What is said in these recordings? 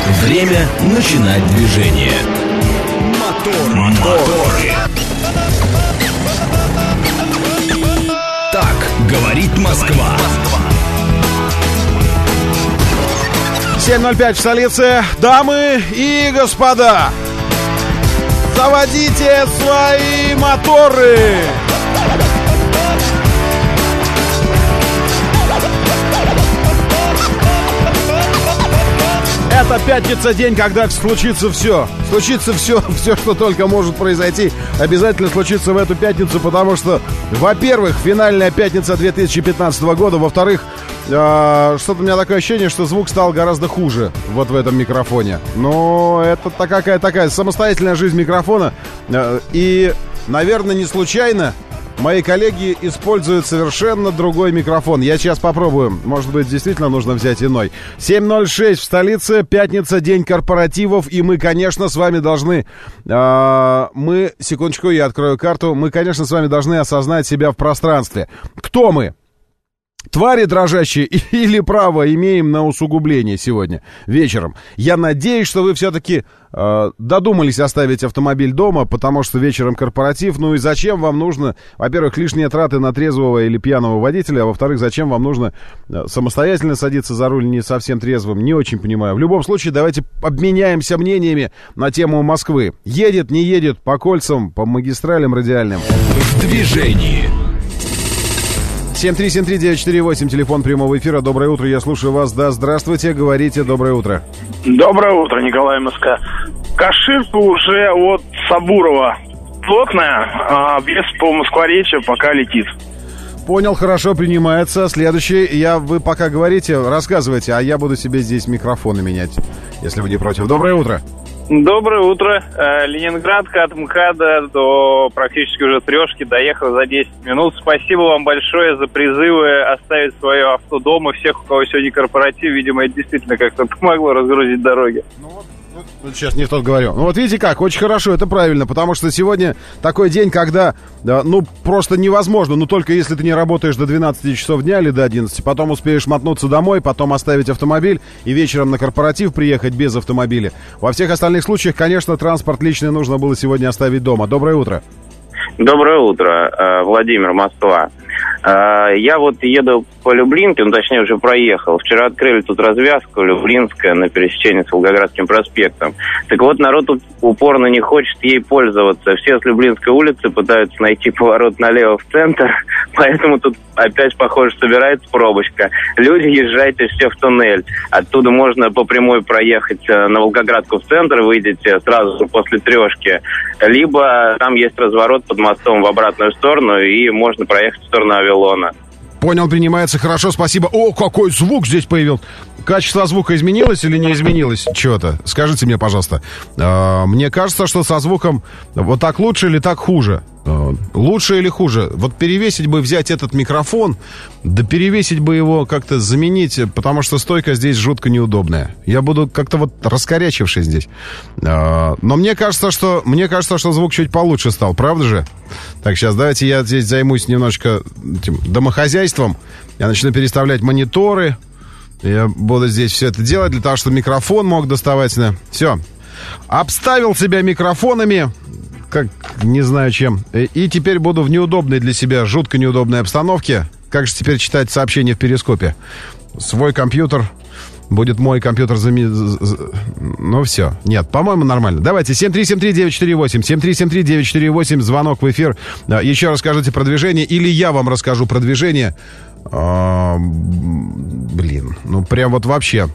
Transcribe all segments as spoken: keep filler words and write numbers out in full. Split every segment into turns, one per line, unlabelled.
Время начинать движение. Мотор, моторы. Так говорит Москва.
семь ноль пять в столице. Дамы и господа, заводите свои моторы. Это пятница, день, когда случится все. Случится все, все, что только может произойти. Обязательно случится в эту пятницу, потому что, во-первых, финальная пятница две тысячи пятнадцатого года. Во-вторых, э, что-то у меня такое ощущение, что звук стал гораздо хуже вот в этом микрофоне. Но это какая-то такая самостоятельная жизнь микрофона. Э, и, наверное, не случайно мои коллеги используют совершенно другой микрофон. Я сейчас попробую. Может быть, действительно нужно взять иной. семь ноль шесть в столице. Пятница, день корпоративов. И мы, конечно, с вами должны... Э, мы... Секундочку, я открою карту. Мы, конечно, с вами должны осознать себя в пространстве. Кто мы? Твари дрожащие или право имеем на усугубление сегодня вечером? Я надеюсь, что вы все-таки э, додумались оставить автомобиль дома, потому что вечером корпоратив. Ну и зачем вам нужно, во-первых, лишние траты на трезвого или пьяного водителя, а во-вторых, зачем вам нужно э, самостоятельно садиться за руль не совсем трезвым? Не очень понимаю. В любом случае, давайте обменяемся мнениями на тему Москвы. Едет, не едет, по кольцам, по магистралям радиальным.
В движении.
семь три семь три девять четыре восемь, телефон прямого эфира. Доброе утро, я слушаю вас. Да, здравствуйте, говорите, доброе утро.
Доброе утро, Николай Москва. Каширка уже от Сабурова плотная, а вес по Москворечью пока летит.
Понял, хорошо, принимается. Следующий, я, вы пока говорите, рассказывайте, а я буду себе здесь микрофоны менять, если вы не против. Доброе утро.
Доброе утро. Ленинградка от МКАДа до практически уже Трешки доехал за десять минут. Спасибо вам большое за призывы оставить свое авто дома. Всех, у кого сегодня корпоратив, видимо, это действительно как-то помогло разгрузить дороги.
Ну вот, вот, вот сейчас не в тот говорю. Ну вот видите как, очень хорошо, это правильно, потому что сегодня такой день, когда, да, ну, просто невозможно, ну, только если ты не работаешь до двенадцати часов дня или до одиннадцати, потом успеешь мотнуться домой, потом оставить автомобиль и вечером на корпоратив приехать без автомобиля. Во всех остальных случаях, конечно, транспорт личный нужно было сегодня оставить дома. Доброе утро.
Доброе утро, Владимир, Москва. Я вот еду по Люблинке, ну, точнее, уже проехал. Вчера открыли тут развязку Люблинская на пересечении с Волгоградским проспектом. Так вот, народ тут упорно не хочет ей пользоваться. Все с Люблинской улицы пытаются найти поворот налево в центр, поэтому тут опять, похоже, собирается пробочка. Люди, езжайте все в туннель. Оттуда можно по прямой проехать на Волгоградку в центр, выйдете сразу после Трешки. Либо там есть разворот под мостом в обратную сторону, и можно проехать в сторону Авилона.
Понял, принимается, хорошо, спасибо. О, какой звук здесь появился. Качество звука изменилось или не изменилось? Чего-то? Скажите мне, пожалуйста. Э, мне кажется, что со звуком вот так лучше или так хуже? Э, лучше или хуже? Вот перевесить бы, взять этот микрофон, да перевесить бы его, как-то заменить, потому что стойка здесь жутко неудобная. Я буду как-то вот раскорячивший здесь. Э, но мне кажется, что, мне кажется, что звук чуть получше стал, правда же? Так, сейчас давайте я здесь займусь немножечко этим домохозяйством. Я начну переставлять мониторы. Я буду здесь все это делать для того, чтобы микрофон мог доставать. Все. Обставил себя микрофонами, как не знаю чем. И теперь буду в неудобной для себя, жутко неудобной обстановке. Как же теперь читать сообщения в Перископе? Свой компьютер. Будет мой компьютер зами... Ну все, нет, по-моему, нормально. Давайте, семь три семь три девять четыре восемь, семь три семь три девять четыре восемь, звонок в эфир. Еще расскажите про движение, или я вам расскажу про движение. А, блин, ну прям вот вообще.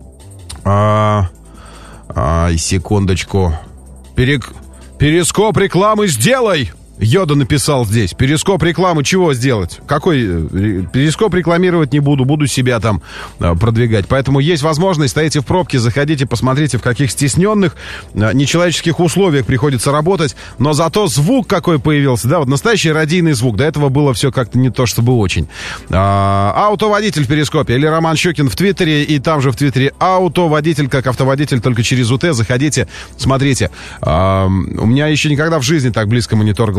А, а, секундочку. Перек... Перископ рекламы сделай! Йода написал здесь. Перископ рекламы чего сделать? Какой? Перископ рекламировать не буду. Буду себя там э, продвигать. Поэтому есть возможность. Стоите в пробке, заходите, посмотрите, в каких стесненных, э, нечеловеческих условиях приходится работать. Но зато звук какой появился. Да, вот настоящий радийный звук. До этого было все как-то не то, чтобы очень. А, автоводитель в Перископе. Или Роман Щукин в Твиттере. И там же в Твиттере автоводитель, как автоводитель, только через УТ. Заходите, смотрите. А, у меня еще никогда в жизни так близко монитор глаз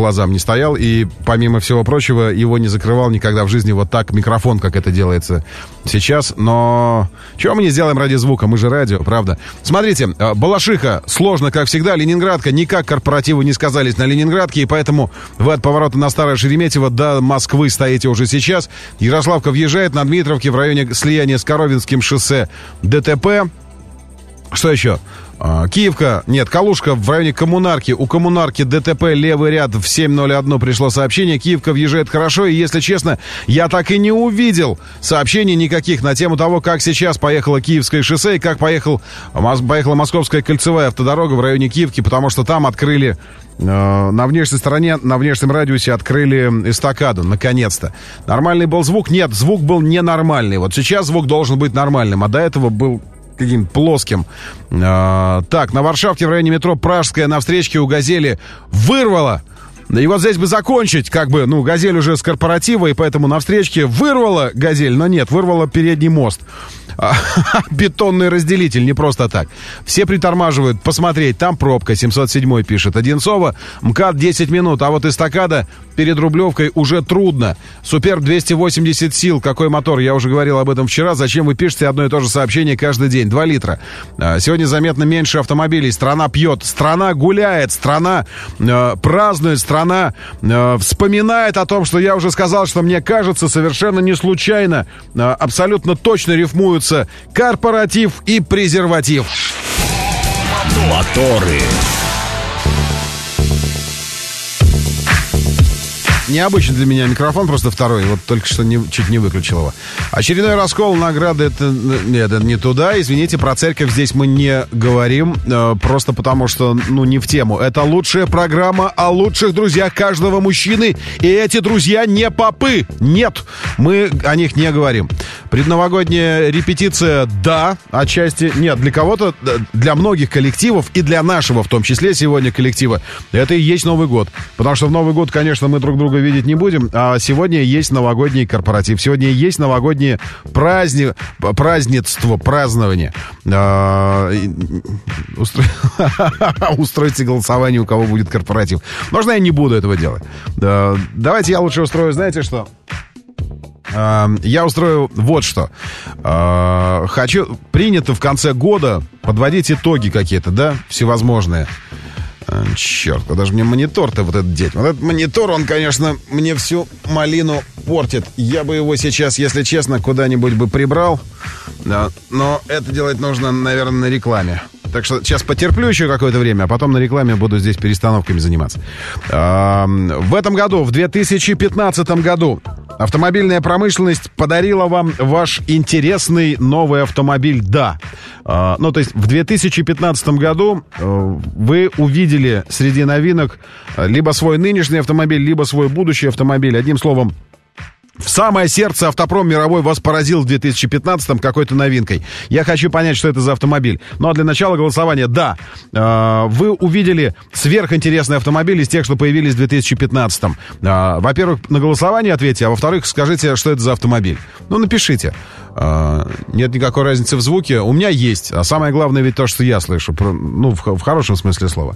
глазам не стоял. И, помимо всего прочего, его не закрывал никогда в жизни вот так микрофон, как это делается сейчас. Но чего мы не сделаем ради звука? Мы же радио, правда? Смотрите, Балашиха сложно, как всегда. Ленинградка, никак корпоративы не сказались на Ленинградке. И поэтому вы от поворота на Старое Шереметьево до Москвы стоите уже сейчас. Ярославка въезжает на Дмитровке в районе слияния с Коровинским шоссе ДТП. Что еще? Киевка, нет, Калужка в районе Коммунарки. У Коммунарки ДТП, левый ряд в семь ноль один пришло сообщение. Киевка въезжает хорошо, и, если честно, я так и не увидел сообщений никаких на тему того, как сейчас поехало Киевское шоссе и как поехал, поехала Московская кольцевая автодорога в районе Киевки, потому что там открыли, э, на внешней стороне, на внешнем радиусе открыли эстакаду, наконец-то. Нормальный был звук? Нет, звук был ненормальный. Вот сейчас звук должен быть нормальным, а до этого был каким-то плоским. А, так, на Варшавке в районе метро Пражская на встречке у «Газели» вырвало. И вот здесь бы закончить, как бы, ну, «Газель» уже с корпоратива, и поэтому на встречке вырвала «Газель», но нет, вырвала передний мост. Бетонный разделитель, не просто так. Все притормаживают посмотреть, там пробка. семьсот седьмой пишет. Одинцово, МКАД десять минут, а вот эстакада перед Рублевкой уже трудно. Суперб двести восемьдесят сил, какой мотор, я уже говорил об этом вчера. Зачем вы пишете одно и то же сообщение каждый день? два литра. Сегодня заметно меньше автомобилей. Страна пьет, страна гуляет, страна э, празднует, страна э, вспоминает о том, что я уже сказал, что мне кажется, совершенно не случайно, э, абсолютно точно рифмуются корпоратив и презерватив.
Моторы.
Необычный для меня микрофон, просто второй. Вот только что не, чуть не выключил его. Очередной раскол награды, это, это не туда. Извините, про церковь здесь мы не говорим. Э, просто потому что, ну, не в тему. Это лучшая программа о лучших друзьях каждого мужчины. И эти друзья не попы. Нет, мы о них не говорим. Предновогодняя репетиция, да, отчасти. Нет, для кого-то, для многих коллективов, и для нашего, в том числе, сегодня коллектива, это и есть Новый год. Потому что в Новый год, конечно, мы друг друга видеть не будем, а сегодня есть новогодний корпоратив, сегодня есть новогоднее праздни... празднество, празднование. А... Устро... Устройте голосование, у кого будет корпоратив. Можно я не буду этого делать? Давайте я лучше устрою, знаете что? Я устрою вот что. Хочу, принято в конце года подводить итоги какие-то, да, всевозможные. Черт, куда же мне монитор-то вот этот деть? Вот этот монитор, он, конечно, мне всю малину портит. Я бы его сейчас, если честно, куда-нибудь бы прибрал. Да, но это делать нужно, наверное, на рекламе. Так что сейчас потерплю еще какое-то время, а потом на рекламе буду здесь перестановками заниматься. В этом году, в две тысячи пятнадцатом году, автомобильная промышленность подарила вам ваш интересный новый автомобиль «Да». Ну, то есть в две тысячи пятнадцатом году вы увидели среди новинок либо свой нынешний автомобиль, либо свой будущий автомобиль. Одним словом, в самое сердце автопром мировой вас поразил в две тысячи пятнадцатом какой-то новинкой. Я хочу понять, что это за автомобиль. Ну, а для начала голосования, да, вы увидели сверхинтересный автомобиль из тех, что появились в две тысячи пятнадцатом. Во-первых, на голосование ответьте, а во-вторых, скажите, что это за автомобиль. Ну, напишите. Нет никакой разницы в звуке. У меня есть. А самое главное ведь то, что я слышу. Ну, в, в хорошем смысле слова.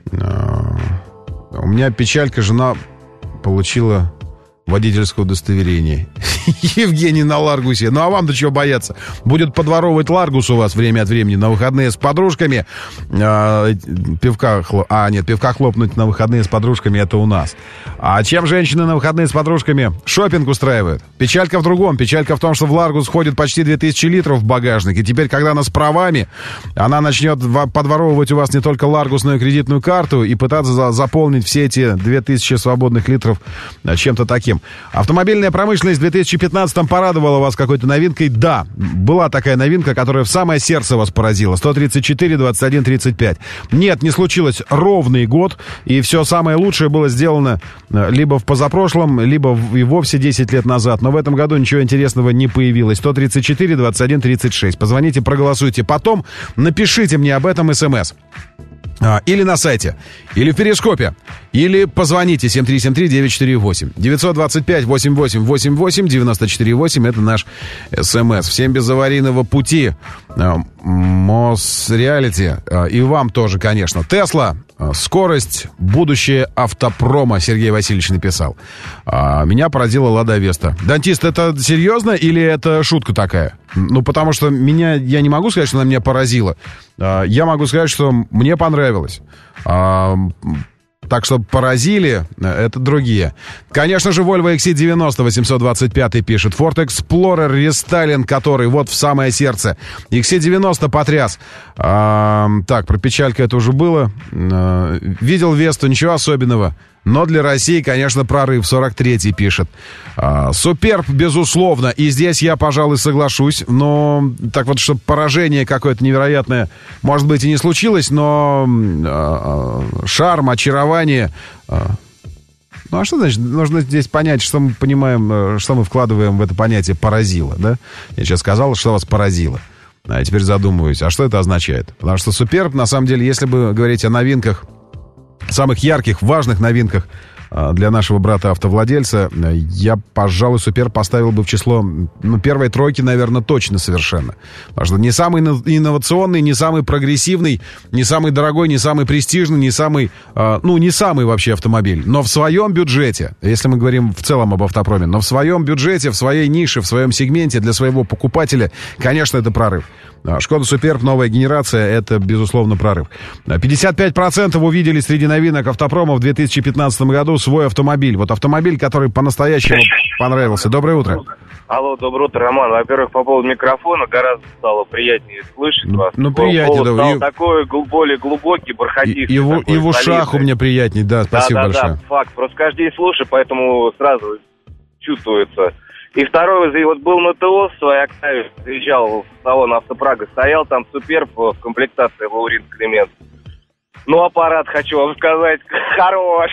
У меня печалька, жена получила водительское удостоверение. Евгений на Ларгусе. Ну, а вам-то чего бояться? Будет подворовывать Ларгус у вас время от времени на выходные с подружками. А, пивка хлоп... А, нет, пивка хлопнуть на выходные с подружками — это у нас. А чем женщины на выходные с подружками шопинг устраивают? Печалька в другом. Печалька в том, что в Ларгус входит почти две тысячи литров в багажник. И теперь, когда она с правами, она начнет подворовывать у вас не только Ларгус, но и кредитную карту и пытаться за- заполнить все эти две тысячи свободных литров чем-то таким. Автомобильная промышленность в две тысячи пятнадцатом порадовала вас какой-то новинкой? Да, была такая новинка, которая в самое сердце вас поразила. сто тридцать четыре двадцать один тридцать пять. Нет, не случилось ровный год, и все самое лучшее было сделано либо в позапрошлом, либо и вовсе десять лет назад. Но в этом году ничего интересного не появилось. сто тридцать четыре двадцать один тридцать шесть. Позвоните, проголосуйте. Потом напишите мне об этом смс. Или на сайте, или в Перископе, Или позвоните семь три семь три девять четыре восемь. девятьсот двадцать пять восемьдесят восемь восемьдесят восемь девяносто четыре восемь. Это наш СМС. Всем без аварийного пути. Мосреалити. И вам тоже, конечно. Тесла. Скорость. Будущее автопрома. Сергей Васильевич написал. Меня поразила Лада Веста. Дантист, это серьезно или это шутка такая? Ну, потому что меня... Я не могу сказать, что она меня поразила. Я могу сказать, что мне понравилось. Так что поразили, это другие. Конечно же, Volvo икс си девяносто восемьсот двадцать пять пишет. Ford Explorer рестайлинг, который вот в самое сердце. икс си девяносто потряс. А, так, про печалька это уже было. А, видел Весту, ничего особенного. Но для России, конечно, прорыв. сорок третий пишет. А, Суперб, безусловно. И здесь я, пожалуй, соглашусь. Но так вот, чтобы поражение какое-то невероятное, может быть, и не случилось, но а, шарм, очарование... А, ну, а что значит? Нужно здесь понять, что мы понимаем, что мы вкладываем в это понятие «поразило», да? Я сейчас сказал, что вас поразило. А теперь задумываюсь, а что это означает? Потому что Суперб, на самом деле, если бы говорить о новинках, самых ярких, важных новинках для нашего брата-автовладельца, я, пожалуй, Суперб поставил бы в число, ну, первой тройки, наверное, точно совершенно. Потому что не самый инновационный, не самый прогрессивный, не самый дорогой, не самый престижный, не самый, ну, не самый вообще автомобиль. Но в своем бюджете, если мы говорим в целом об автопроме, но в своем бюджете, в своей нише, в своем сегменте для своего покупателя, конечно, это прорыв. Шкода Суперб, новая генерация, это, безусловно, прорыв. пятьдесят пять процентов увидели среди новинок автопрома в две тысячи пятнадцатом году свой автомобиль. Вот автомобиль, который по-настоящему понравился. Доброе утро.
Алло, доброе утро, Роман. Во-первых, по поводу микрофона гораздо стало приятнее слышать
ну,
вас.
Ну, приятнее, да.
Стал
и...
такой более глубокий, бархатистый.
И, и, в, и в ушах у меня приятнее, да, спасибо
да, да,
большое.
Да, факт. Просто каждый день слушаю, поэтому сразу чувствуется. И второй, вот был на ТО в своей Октаве, приезжал в салон Автопрага, стоял там Суперб в комплектации Лаурин Климент. Ну, аппарат, хочу вам сказать, хорош.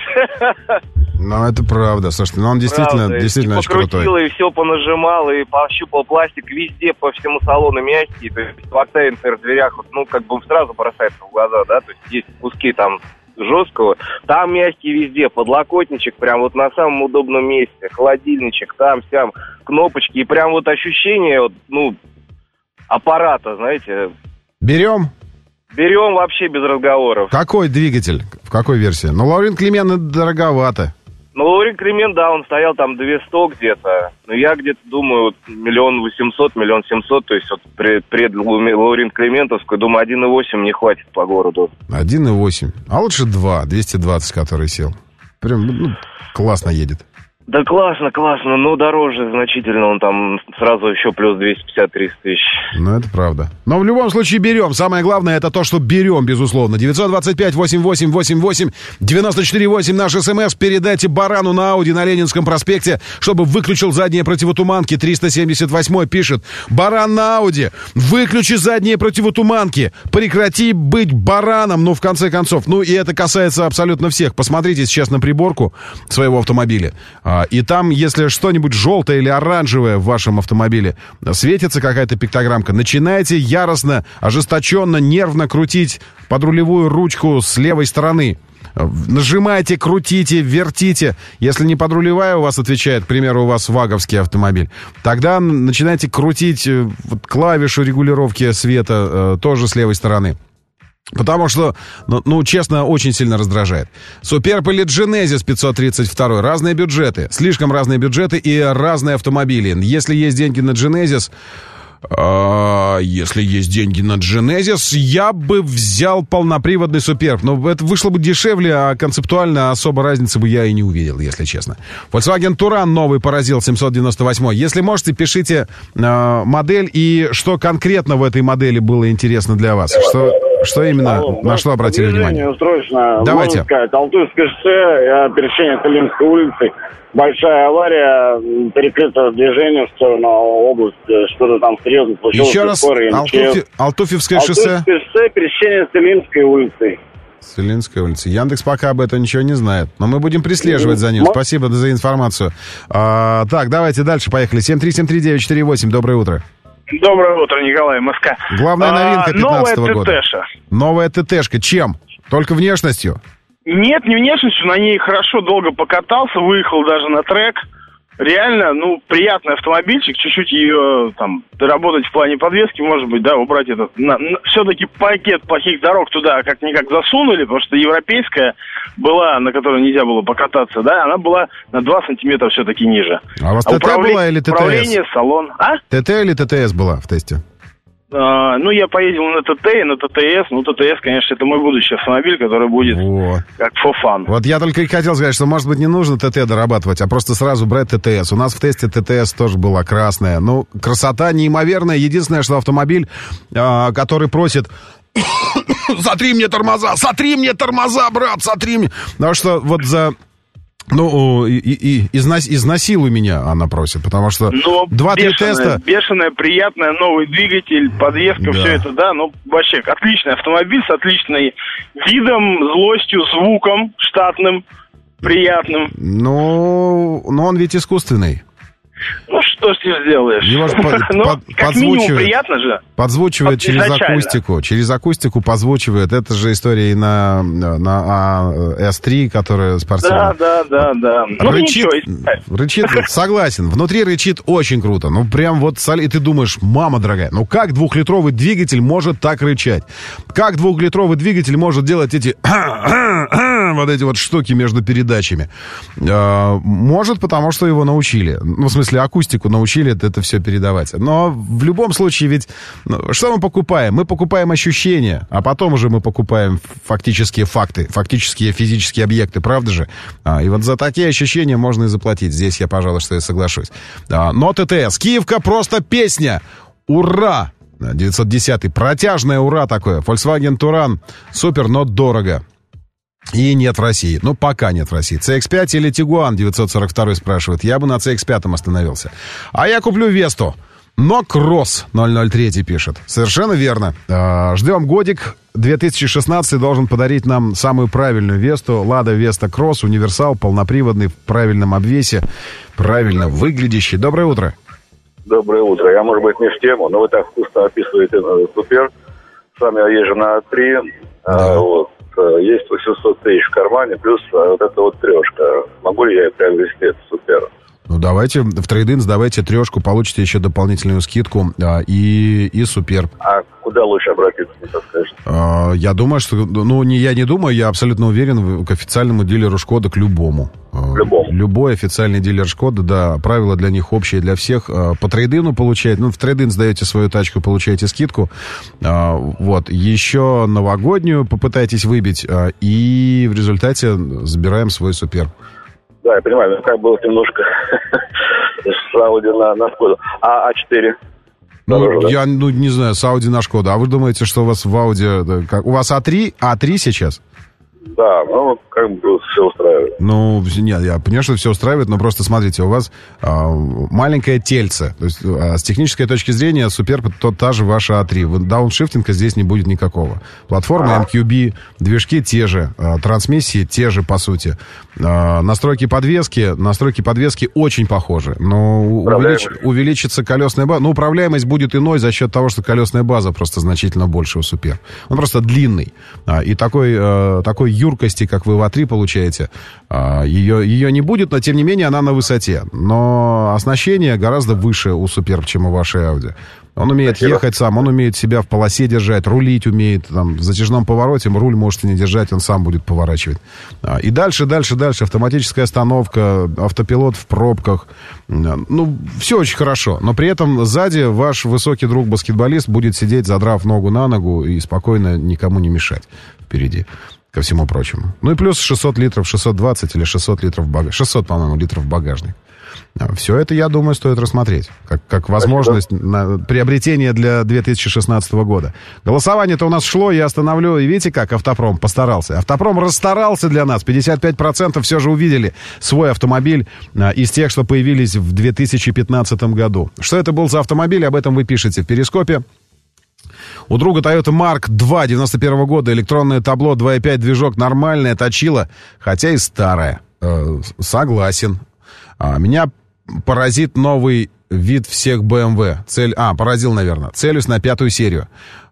Ну, это правда, слушайте, ну он действительно, правда. действительно
и
очень крутой.
Покрутил, и все понажимал, и пощупал пластик везде, по всему салону мягкий. То есть в Октаве, например, в дверях, вот, ну, как бы сразу бросается в глаза, да, то есть есть куски там жесткого, там мягкий везде, подлокотничек прям вот на самом удобном месте, холодильничек, там, сям, кнопочки, и прям вот ощущение, вот, ну, аппарата, знаете.
Берем?
Берем вообще без разговоров.
Какой двигатель? В какой версии? Ну, Лаурин Климент дороговато.
Ну, Лаурин Климент, да, он стоял там двести где-то. Но я где-то думаю, вот, миллион восемьсот, миллион семьсот, то есть вот пред, пред Лаурин Климентовскую, думаю, один и восемь не хватит по городу.
один и восемь. А лучше два, двести двадцать, который сел. Прям, ну, классно едет.
Да классно, классно, но дороже значительно, он там сразу еще плюс двести пятьдесят - триста тысяч.
Ну, это правда. Но в любом случае берем. Самое главное, это то, что берем, безусловно. девятьсот двадцать пять восемьдесят восемь восемьдесят восемь девяносто четыре восемь наш СМС. Передайте барану на Ауди на Ленинском проспекте, чтобы выключил задние противотуманки. триста семьдесят восемь пишет: баран на Ауди, выключи задние противотуманки. Прекрати быть бараном, ну, в конце концов. Ну, и это касается абсолютно всех. Посмотрите сейчас на приборку своего автомобиля. И там, если что-нибудь желтое или оранжевое в вашем автомобиле светится, какая-то пиктограммка, начинайте яростно, ожесточенно, нервно крутить подрулевую ручку с левой стороны. Нажимайте, крутите, вертите. Если не подрулевая у вас отвечает, к примеру, у вас ваговский автомобиль, тогда начинайте крутить вот клавишу регулировки света тоже с левой стороны. Потому что, ну, ну, честно, очень сильно раздражает. Суперб или Genesis пятьсот тридцать два. Разные бюджеты. Слишком разные бюджеты и разные автомобили. Если есть деньги на Genesis... А, если есть деньги на Genesis, я бы взял полноприводный Суперб. Но это вышло бы дешевле, а концептуально особо разницы бы я и не увидел, если честно. Volkswagen Touran новый поразил, семьсот девяносто восемь. Если можете, пишите э, модель и что конкретно в этой модели было интересно для вас. Что... Что именно, Алло, на что обратили внимание?
Устройственно,
давайте.
Можно сказать, Алтуевское шоссе, пересечение Целинской улицы, большая авария, перекрыто движение в сторону области, что-то там серьезно случилось.
Еще раз, Алтуфи... Алтуфьевское шоссе?
Алтуевское шоссе, пересечение Целинской улицы.
Целинская улица. Яндекс пока об этом ничего не знает, но мы будем преслеживать за ним. Спасибо за информацию. А, так, давайте дальше, поехали. семь три семь три девять четыре восемь, доброе утро.
Доброе утро, Николай, Москва.
Главная новинка пятнадцатого
а,
года.
Новая ТТшка.
Новая ТТшка. Чем? Только внешностью?
Нет, не внешностью, на ней хорошо долго покатался, выехал даже на трек. Реально, ну, приятный автомобильчик, чуть-чуть ее там доработать в плане подвески, может быть, да, убрать этот. На, на, все-таки пакет плохих дорог туда как-никак засунули, потому что европейская была, на которой нельзя было покататься, да, она была на два сантиметра все-таки ниже.
А у вас
а
ТТ
управле...
была или ТТС?
Управление, салон. А?
ТТ или ТТС была в тесте?
А, ну, я поездил на ТТ и на ТТС. Ну, ТТС, конечно, это мой будущий автомобиль, который будет
Во.
как for fun.
Вот я только и хотел сказать, что, может быть, не нужно ТТ дорабатывать, а просто сразу брать ТТС. У нас в тесте ТТС тоже была красная. Ну, красота неимоверная. Единственное, что автомобиль, а, который просит... Сотри мне тормоза! Сотри мне тормоза, брат! Сотри мне! Потому что вот за... Ну, и, и, и изнас, изнасилуй меня, она просит, потому что два-три теста...
Бешеная, приятная, новый двигатель, подвеска, да. Все это, да, ну, вообще, отличный автомобиль с отличным видом, злостью, звуком штатным, приятным.
Ну, но он ведь искусственный.
Ну, что ж ты сделаешь?
Его ж под,
ну,
под,
как минимум приятно же.
Подзвучивает под через акустику. Через акустику подзвучивает. Это же история и на, на эс три, которая спортивная.
Да, да, да, да.
Рычит, ну, рычит, согласен. Внутри рычит очень круто. Ну, прям вот, и ты думаешь, мама дорогая, ну как двухлитровый двигатель может так рычать? Как двухлитровый двигатель может делать эти... вот эти вот штуки между передачами? Может, потому что его научили. Ну, в смысле, акустику научили это, это все передавать. Но в любом случае ведь... Ну, что мы покупаем? Мы покупаем ощущения, а потом уже мы покупаем фактические факты, фактические физические объекты, правда же? А, и вот за такие ощущения можно и заплатить. Здесь я, пожалуй, что и соглашусь. А, но ТТС. Киевка просто песня. Ура! девятьсот десятый. Протяжное ура такое. Volkswagen Touran. Супер, но дорого. И нет в России. Ну, пока нет в России. си икс пять или Tiguan, девятьсот сорок два спрашивает. Я бы на си икс пять остановился. А я куплю Весту. Но Кросс ноль ноль три пишет. Совершенно верно. Ждем годик. две тысячи шестнадцатый должен подарить нам самую правильную Весту. Лада Веста Кросс, универсал, полноприводный, в правильном обвесе, правильно выглядящий. Доброе утро.
Доброе утро. Я, может быть, не в тему, но вы так вкусно описываете Супер. Сам я езжу на три. Да. А, вот. Есть восемьсот тысяч в кармане, плюс вот эта вот трешка. Могу ли я приобрести этот Супер?
Ну, давайте в трейд-ин сдавайте трешку, получите еще дополнительную скидку а, и, и Супер.
А куда лучше обратиться, не подскажете?
А, я думаю, что... Ну, не, я не думаю, я абсолютно уверен к официальному дилеру Шкода, к любому.
К любому.
Любой официальный дилер Шкода, да, правила для них общие, для всех. По трейд-ину получаете, ну, в трейд-ин сдаете свою тачку, получаете скидку. А, вот, еще новогоднюю попытайтесь выбить, а, и в результате забираем свой Супер.
Да, я понимаю, ну, как было немножко с Ауди на, на Шкоду. А А4?
Ну,
Дороже,
я
да?
ну, не знаю, с Ауди на Шкоду. А вы думаете, что у вас в Ауди... Как, у вас А три? А три сейчас?
Да, ну, как бы все устраивает.
Ну, нет, я понимаю, что все устраивает, но просто смотрите, у вас а, маленькое тельце. То есть а, с технической точки зрения Супер, то та же ваша А три. Дауншифтинга здесь не будет никакого. Платформа эм кью би, движки те же, а, трансмиссии те же, по сути. А, настройки подвески, настройки подвески очень похожи. Но увелич, увеличится колесная база. Ну, управляемость будет иной за счет того, что колесная база просто значительно больше у Супер. Он просто длинный. А, и такой, а, такой юркости, как вы в А три получаете, ее, ее не будет, но тем не менее она на высоте. Но оснащение гораздо выше у Супер, чем у вашей Ауди. Он умеет Спасибо. ехать сам, он умеет себя в полосе держать, рулить умеет, там, в затяжном повороте руль можете не держать, он сам будет поворачивать. И дальше, дальше, дальше, автоматическая остановка, автопилот в пробках. Ну, все очень хорошо, но при этом сзади ваш высокий друг-баскетболист будет сидеть, задрав ногу на ногу и спокойно никому не мешать впереди, ко всему прочему. Ну и плюс шестьсот литров, шестьсот двадцать или шестьсот литров в багажник, шестьсот, по-моему, литров в багажник. Все это, я думаю, стоит рассмотреть как, как возможность на, приобретения для две тысячи шестнадцатого года. Голосование-то у нас шло, я остановлю. И видите, как Автопром постарался? Автопром расстарался для нас. пятьдесят пять процентов все же увидели свой автомобиль а, из тех, что появились в две тысячи пятнадцатом году. Что это был за автомобиль? Об этом вы пишете в Перископе. У друга Toyota Марк два девяносто первого года, электронное табло, два и пять движок, нормальное, точило, хотя и старое. Э, согласен. А, меня поразит новый вид всех бэ эм вэ. Цель, а, поразил, наверное. Целюсь на пятую серию.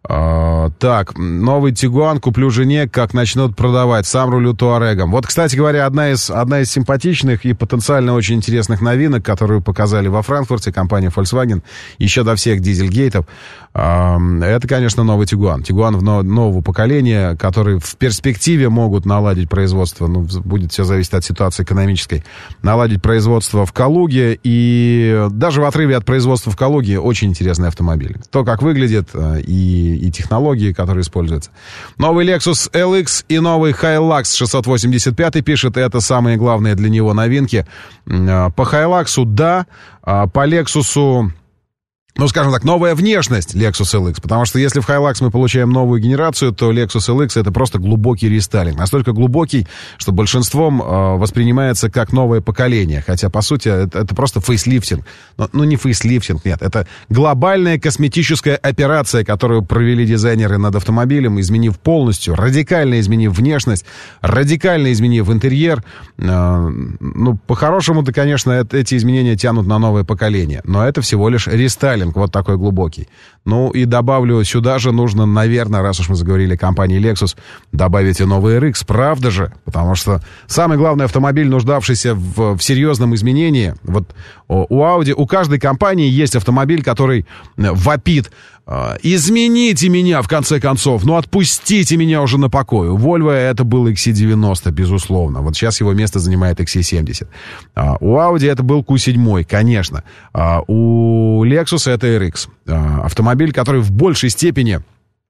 А, так, новый Тигуан куплю жене, как начнут продавать. Сам рулю Туарегом. Вот, кстати говоря, одна из, одна из симпатичных и потенциально очень интересных новинок, которую показали во Франкфурте компания Volkswagen еще до всех дизельгейтов, а, это, конечно, новый Тигуан. Тигуан в но, нового поколения, который в перспективе могут наладить производство, ну, будет все зависеть от ситуации экономической, наладить производство в Калуге, и даже в отрыве от производства в Калуге очень интересный автомобиль. То, как выглядит, и, и технологии, которые используются. Новый Lexus эл икс и новый Hilux шестьсот восемьдесят пять пишет, это самые главные для него новинки. По Hilux, да, по Lexus... Ну, скажем так, новая внешность Lexus эл икс, потому что если в Hilux мы получаем новую генерацию, то Lexus эл икс это просто глубокий рестайлинг. Настолько глубокий, что большинством э, воспринимается как новое поколение. Хотя, по сути, это, это просто фейслифтинг. Но, ну, не фейслифтинг, нет. Это глобальная косметическая операция, которую провели дизайнеры над автомобилем, изменив полностью, радикально изменив внешность, радикально изменив интерьер. Э, ну, по-хорошему-то, конечно, это, эти изменения тянут на новое поколение. Но это всего лишь рестайлинг. Вот такой глубокий. Ну и добавлю, сюда же нужно, наверное, раз уж мы заговорили о компании Lexus, добавить и новый эр икс, правда же? Потому что самый главный автомобиль, нуждавшийся в, в серьезном изменении, вот у Audi, у каждой компании есть автомобиль, который вопит: измените меня, в конце концов, ну отпустите меня уже на покой. У Volvo это был икс си девяносто, безусловно. Вот сейчас его место занимает икс си семьдесят. У Audi это был кью семь, конечно. У Lexus это эр икс. Автомобиль, который в большей степени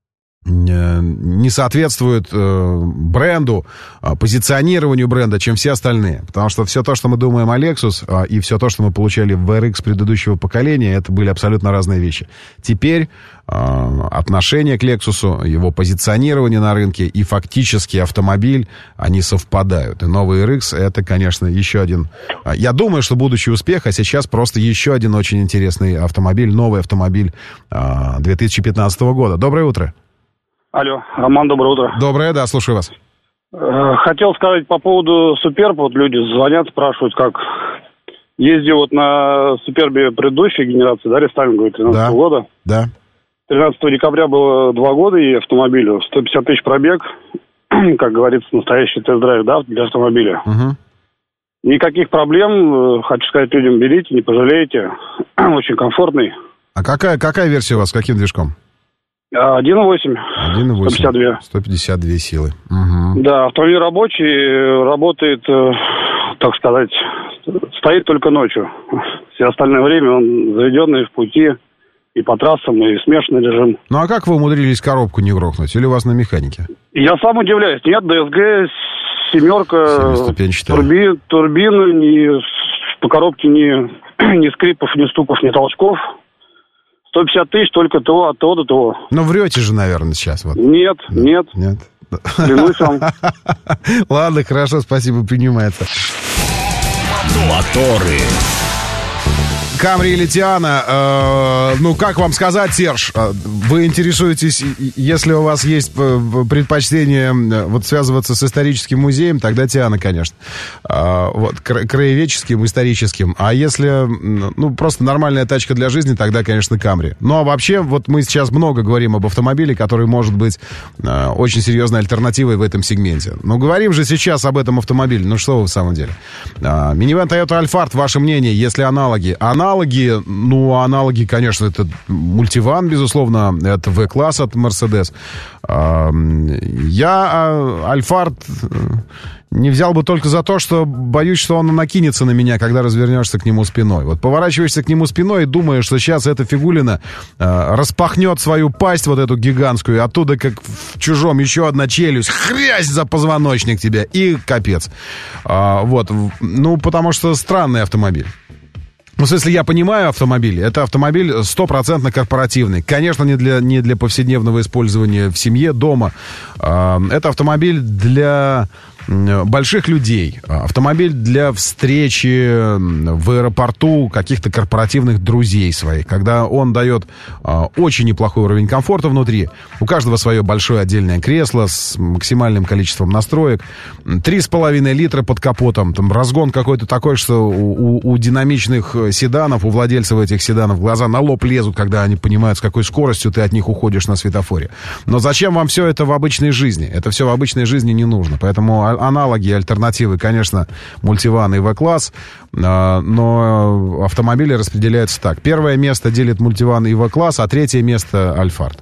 не соответствует э, бренду, э, позиционированию бренда, чем все остальные. Потому что все то, что мы думаем о Lexus, э, и все то, что мы получали в эр икс предыдущего поколения, это были абсолютно разные вещи. Теперь э, отношение к Lexus, его позиционирование на рынке и фактически автомобиль, они совпадают. И новый эр икс это, конечно, еще один... Э, я думаю, что будущий успех, а сейчас просто еще один очень интересный автомобиль, новый автомобиль э, две тысячи пятнадцатого года. Доброе утро.
Алло, Роман, доброе утро.
Доброе, да, слушаю вас.
Хотел сказать по поводу Суперба. Вот люди звонят, спрашивают, как. Ездил вот на Супербе предыдущей генерации, да, рестайлинговой тринадцатого
да,
года.
Да.
тринадцатого декабря было два года и автомобилю. сто пятьдесят тысяч пробег, как говорится, настоящий тест-драйв, да, для автомобиля.
Угу. Никаких проблем. Хочу сказать людям, берите, не пожалеете. Очень комфортный. А какая, какая версия у вас, с каким движком? один и восемь. один и восемь. сто пятьдесят два. сто пятьдесят две силы. Угу. Да, автомобиль рабочий, работает, так сказать, стоит только ночью. Все остальное время он заведенный в пути и по трассам, и смешанный режим. Ну а как вы умудрились коробку не грохнуть? Или у вас на механике? Я сам удивляюсь. Нет, ДСГ, семерка, турби, турбина, ни, по коробке ни, ни скрипов, ни стуков, ни толчков. сто пятьдесят тысяч только ТО, от ТО до ТО. Ну, врете же, наверное, сейчас. Вот. Нет, нет. Нет. Клянусь вам. Ладно, хорошо, спасибо, принимается.
Моторы.
Камри или Тиана, э, ну, как вам сказать, Серж, вы интересуетесь, если у вас есть предпочтение вот связываться с историческим музеем, тогда Тиана, конечно. Э, вот, краеведческим, историческим. А если, ну, просто нормальная тачка для жизни, тогда, конечно, Камри. Ну, а вообще, вот мы сейчас много говорим об автомобиле, который может быть э, очень серьезной альтернативой в этом сегменте. Но говорим же сейчас об этом автомобиле. Ну, что вы в самом деле? Э, минивэн Toyota Alphard, ваше мнение, если аналоги? Аналоги Аналоги, ну, аналоги, конечно, это мультиван, безусловно, это V-класс от Mercedes. Я Альфард не взял бы только за то, что боюсь, что он накинется на меня, когда развернешься к нему спиной. Вот поворачиваешься к нему спиной и думаешь, что сейчас эта фигулина э, распахнет свою пасть, вот эту гигантскую, и оттуда, как в чужом, еще одна челюсть, хрясь за позвоночник тебя, и капец. А, вот, ну, потому что странный автомобиль. Ну, в смысле, я понимаю автомобиль. Это автомобиль стопроцентно корпоративный. Конечно, не для, не для повседневного использования в семье, дома. Это автомобиль для больших людей. Автомобиль для встречи в аэропорту каких-то корпоративных друзей своих. Когда он дает очень неплохой уровень комфорта внутри. У каждого свое большое отдельное кресло с максимальным количеством настроек. Три с половиной литра под капотом. Там разгон какой-то такой, что у, у, у динамичных седанов, у владельцев этих седанов глаза на лоб лезут, когда они понимают, с какой скоростью ты от них уходишь на светофоре. Но зачем вам все это в обычной жизни? Это все в обычной жизни не нужно. Поэтому аналоги, альтернативы, конечно, мультиван и В-класс, но автомобили распределяются так. Первое место делит мультиван и В-класс, а третье место Альфард.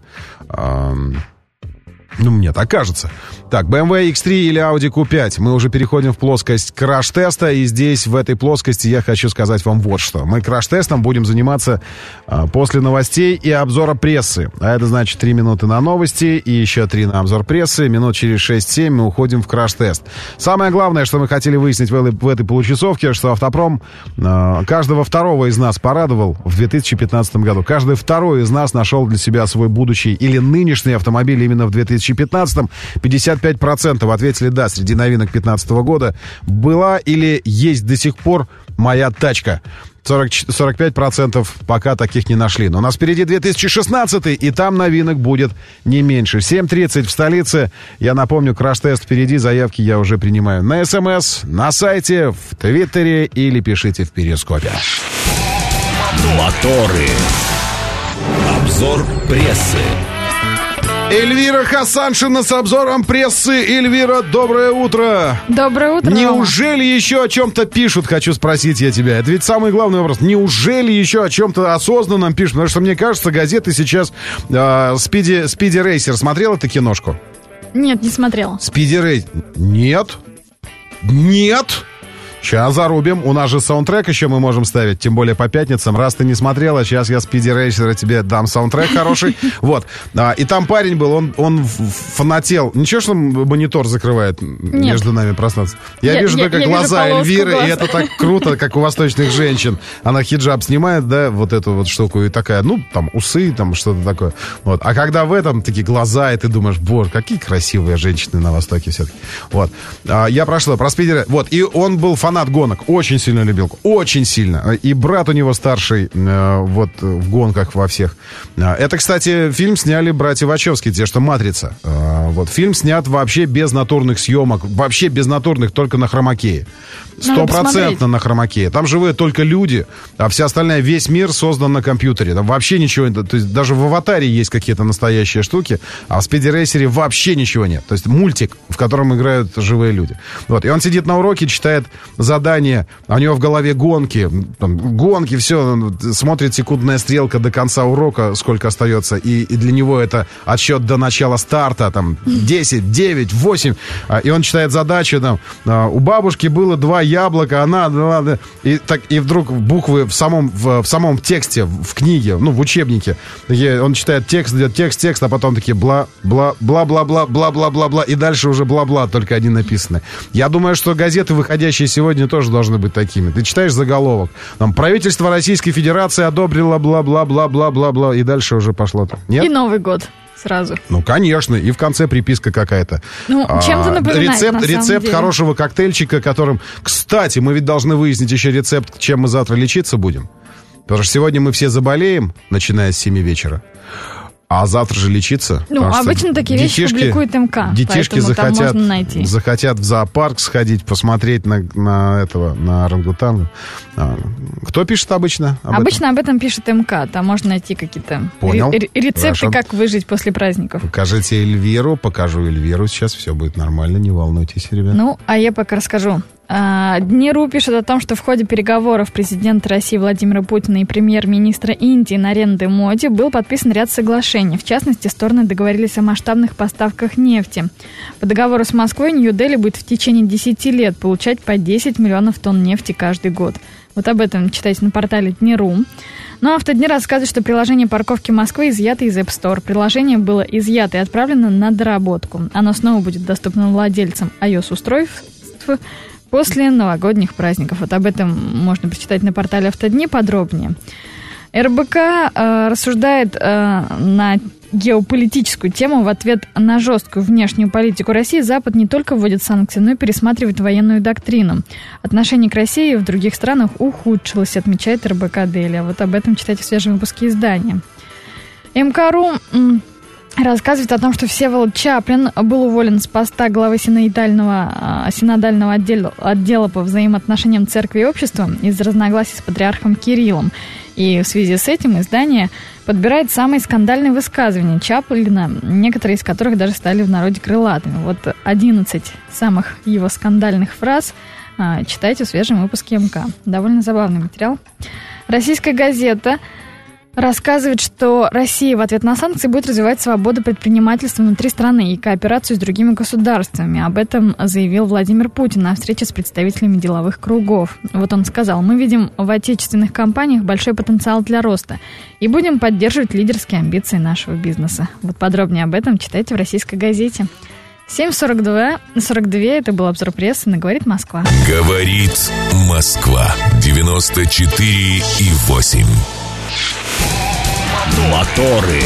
Ну, мне так кажется. Так, бэ эм вэ икс три или Audi кью пять. Мы уже переходим в плоскость краш-теста. И здесь, в этой плоскости, я хочу сказать вам вот что. Мы краш-тестом будем заниматься а, после новостей и обзора прессы. А это значит три минуты на новости и еще три на обзор прессы. Минут через шесть-семь мы уходим в краш-тест. Самое главное, что мы хотели выяснить в этой, в этой получасовке, что автопром а, каждого второго из нас порадовал в две тысячи пятнадцатом году. Каждый второй из нас нашел для себя свой будущий или нынешний автомобиль именно в две тысячи пятнадцатом. пятьдесят пять процентов ответили «да» среди новинок пятнадцатого года. Была или есть до сих пор моя тачка. сорок, сорок пять процентов пока таких не нашли. Но у нас впереди две тысячи шестнадцатый, и там новинок будет не меньше. семь тридцать в столице. Я напомню, краш-тест впереди. Заявки я уже принимаю на СМС, на сайте, в Твиттере или пишите в Перископе.
Моторы. Обзор прессы.
Эльвира Хасаншина с обзором прессы. Эльвира, доброе утро.
Доброе утро.
Неужели еще о чем-то пишут, хочу спросить я тебя. Это ведь самый главный вопрос. Неужели еще о чем-то осознанном пишут? Потому что, мне кажется, газеты сейчас... Э, Спиди, Спиди Рейсер. Смотрела ты киношку?
Нет, не смотрела.
Спиди Рейсер. Нет. Нет. Сейчас зарубим. У нас же саундтрек еще мы можем ставить, тем более по пятницам. Раз ты не смотрела, сейчас я Спиди Рейсера тебе дам саундтрек хороший. Вот. И там парень был, он, он фанател. Ничего, что монитор закрывает между нами пространство? Я, я вижу я, только я глаза вижу Эльвиры, глаз. И это так круто, как у восточных женщин. Она хиджаб снимает, да, вот эту вот штуку, и такая, ну, там, усы, там, что-то такое. Вот. А когда в этом такие глаза, и ты думаешь, боже, какие красивые женщины на Востоке все-таки. Вот. Я прошла про Спиди Рейсер. Вот. И он был фанат гонок, очень сильно любил, очень сильно. И брат у него старший, э, вот, в гонках во всех. Это, кстати, фильм сняли братья Вачовски, те, что «Матрица». Э, вот, фильм снят вообще без натурных съемок, вообще без натурных, только на хромакее. Стопроцентно на хромакее. Там живые только люди, а вся остальная, весь мир создан на компьютере. Там вообще ничего, то есть даже в «Аватаре» есть какие-то настоящие штуки, а в «Спиди Рейсере» вообще ничего нет. То есть мультик, в котором играют живые люди. Вот, и он сидит на уроке, читает задание, а у него в голове гонки, там, гонки, все, смотрит секундная стрелка до конца урока, сколько остается, и, и для него это отсчет до начала старта, там, десять, девять, восемь, и он читает задачу, там, у бабушки было два яблока, она, и, так, и вдруг буквы в самом, в, в самом тексте, в книге, ну, в учебнике, он читает текст, идет текст, текст, а потом такие бла, бла, бла, бла, бла, бла, бла, бла, бла, и дальше уже бла-бла, только они написаны. Я думаю, что газеты, выходящие сегодня, тоже должны быть такими. Ты читаешь заголовок. Там, правительство Российской Федерации одобрило бла-бла-бла-бла-бла-бла, и дальше уже пошло. Нет?
И Новый год сразу.
Ну, конечно. И в конце приписка какая-то.
Ну, чем-то напоминает,
рецепт,
на самом
рецепт
деле.
хорошего коктейльчика, которым... Кстати, мы ведь должны выяснить еще рецепт, чем мы завтра лечиться будем. Потому что сегодня мы все заболеем, начиная с семи вечера. А завтра же лечиться.
Ну, обычно такие вещи публикует МК.
Детишки захотят,
найти.
захотят в зоопарк сходить, посмотреть на, на этого, на орангутана. А, кто пишет обычно? Об
обычно
этом?
об этом пишет МК. Там можно найти какие-то
Понял.
ре- рецепты,
Хорошо.
как выжить после праздников.
Покажите Эльвиру, покажу Эльвиру. Сейчас все будет нормально, не волнуйтесь, ребят.
Ну, а я пока расскажу. Днеру пишет о том, что в ходе переговоров президента России Владимира Путина и премьер-министра Индии Нарендры Моди был подписан ряд соглашений. В частности, стороны договорились о масштабных поставках нефти. По договору с Москвой Нью-Дели будет в течение десяти лет получать по десять миллионов тонн нефти каждый год. Вот об этом читайте на портале Днеру. Ну, Автодни рассказывает, что приложение парковки Москвы изъято из App Store. Приложение было изъято и отправлено на доработку. Оно снова будет доступно владельцам iOS-устройств после новогодних праздников. Вот об этом можно прочитать на портале Автодни подробнее. эр бэ ка э, рассуждает э, на геополитическую тему. В ответ на жесткую внешнюю политику России Запад не только вводит санкции, но и пересматривает военную доктрину. Отношение к России в других странах ухудшилось, отмечает эр бэ ка Daily. Вот об этом читайте в свежем выпуске издания. эм ка точка ру м- рассказывает о том, что Всеволод Чаплин был уволен с поста главы синодального, синодального отдела, отдела по взаимоотношениям церкви и общества из-за разногласий с патриархом Кириллом. И в связи с этим издание подбирает самые скандальные высказывания Чаплина, некоторые из которых даже стали в народе крылатыми. Вот одиннадцать самых его скандальных фраз читайте в свежем выпуске эм ка. Довольно забавный материал. Российская газета рассказывает, что Россия в ответ на санкции будет развивать свободу предпринимательства внутри страны и кооперацию с другими государствами. Об этом заявил Владимир Путин на встрече с представителями деловых кругов. Вот он сказал: мы видим в отечественных компаниях большой потенциал для роста и будем поддерживать лидерские амбиции нашего бизнеса. Вот подробнее об этом читайте в «Российской газете». семь сорок два, сорок два, это был обзор прессы на «Говорит Москва».
Говорит Москва. девяносто четыре и восемь. Моторы.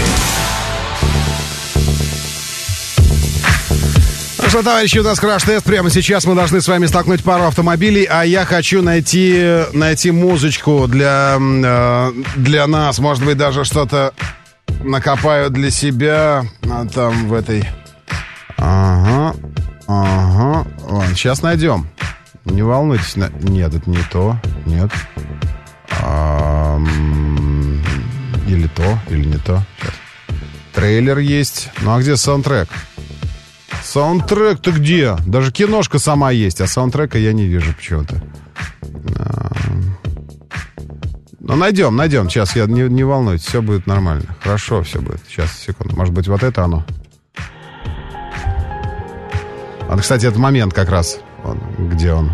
Ну что, товарищи, у нас краш-тест. Прямо сейчас мы должны с вами столкнуть пару автомобилей, а я хочу найти, найти музычку для, э, для нас. Может быть, даже что-то накопаю для себя а там в этой... Ага, ага. Ладно, сейчас найдем. Не волнуйтесь. На... Нет, это не то. Нет. А... Или то, или не то. Сейчас. Трейлер есть. Ну а где саундтрек? Саундтрек-то где? Даже киношка сама есть, а саундтрека я не вижу почему-то. А... Ну найдем, найдем. Сейчас, я не, не волнуйтесь, все будет нормально. Хорошо все будет. Сейчас, секунду. Может быть, вот это оно? А, кстати, это момент как раз. Он, где он?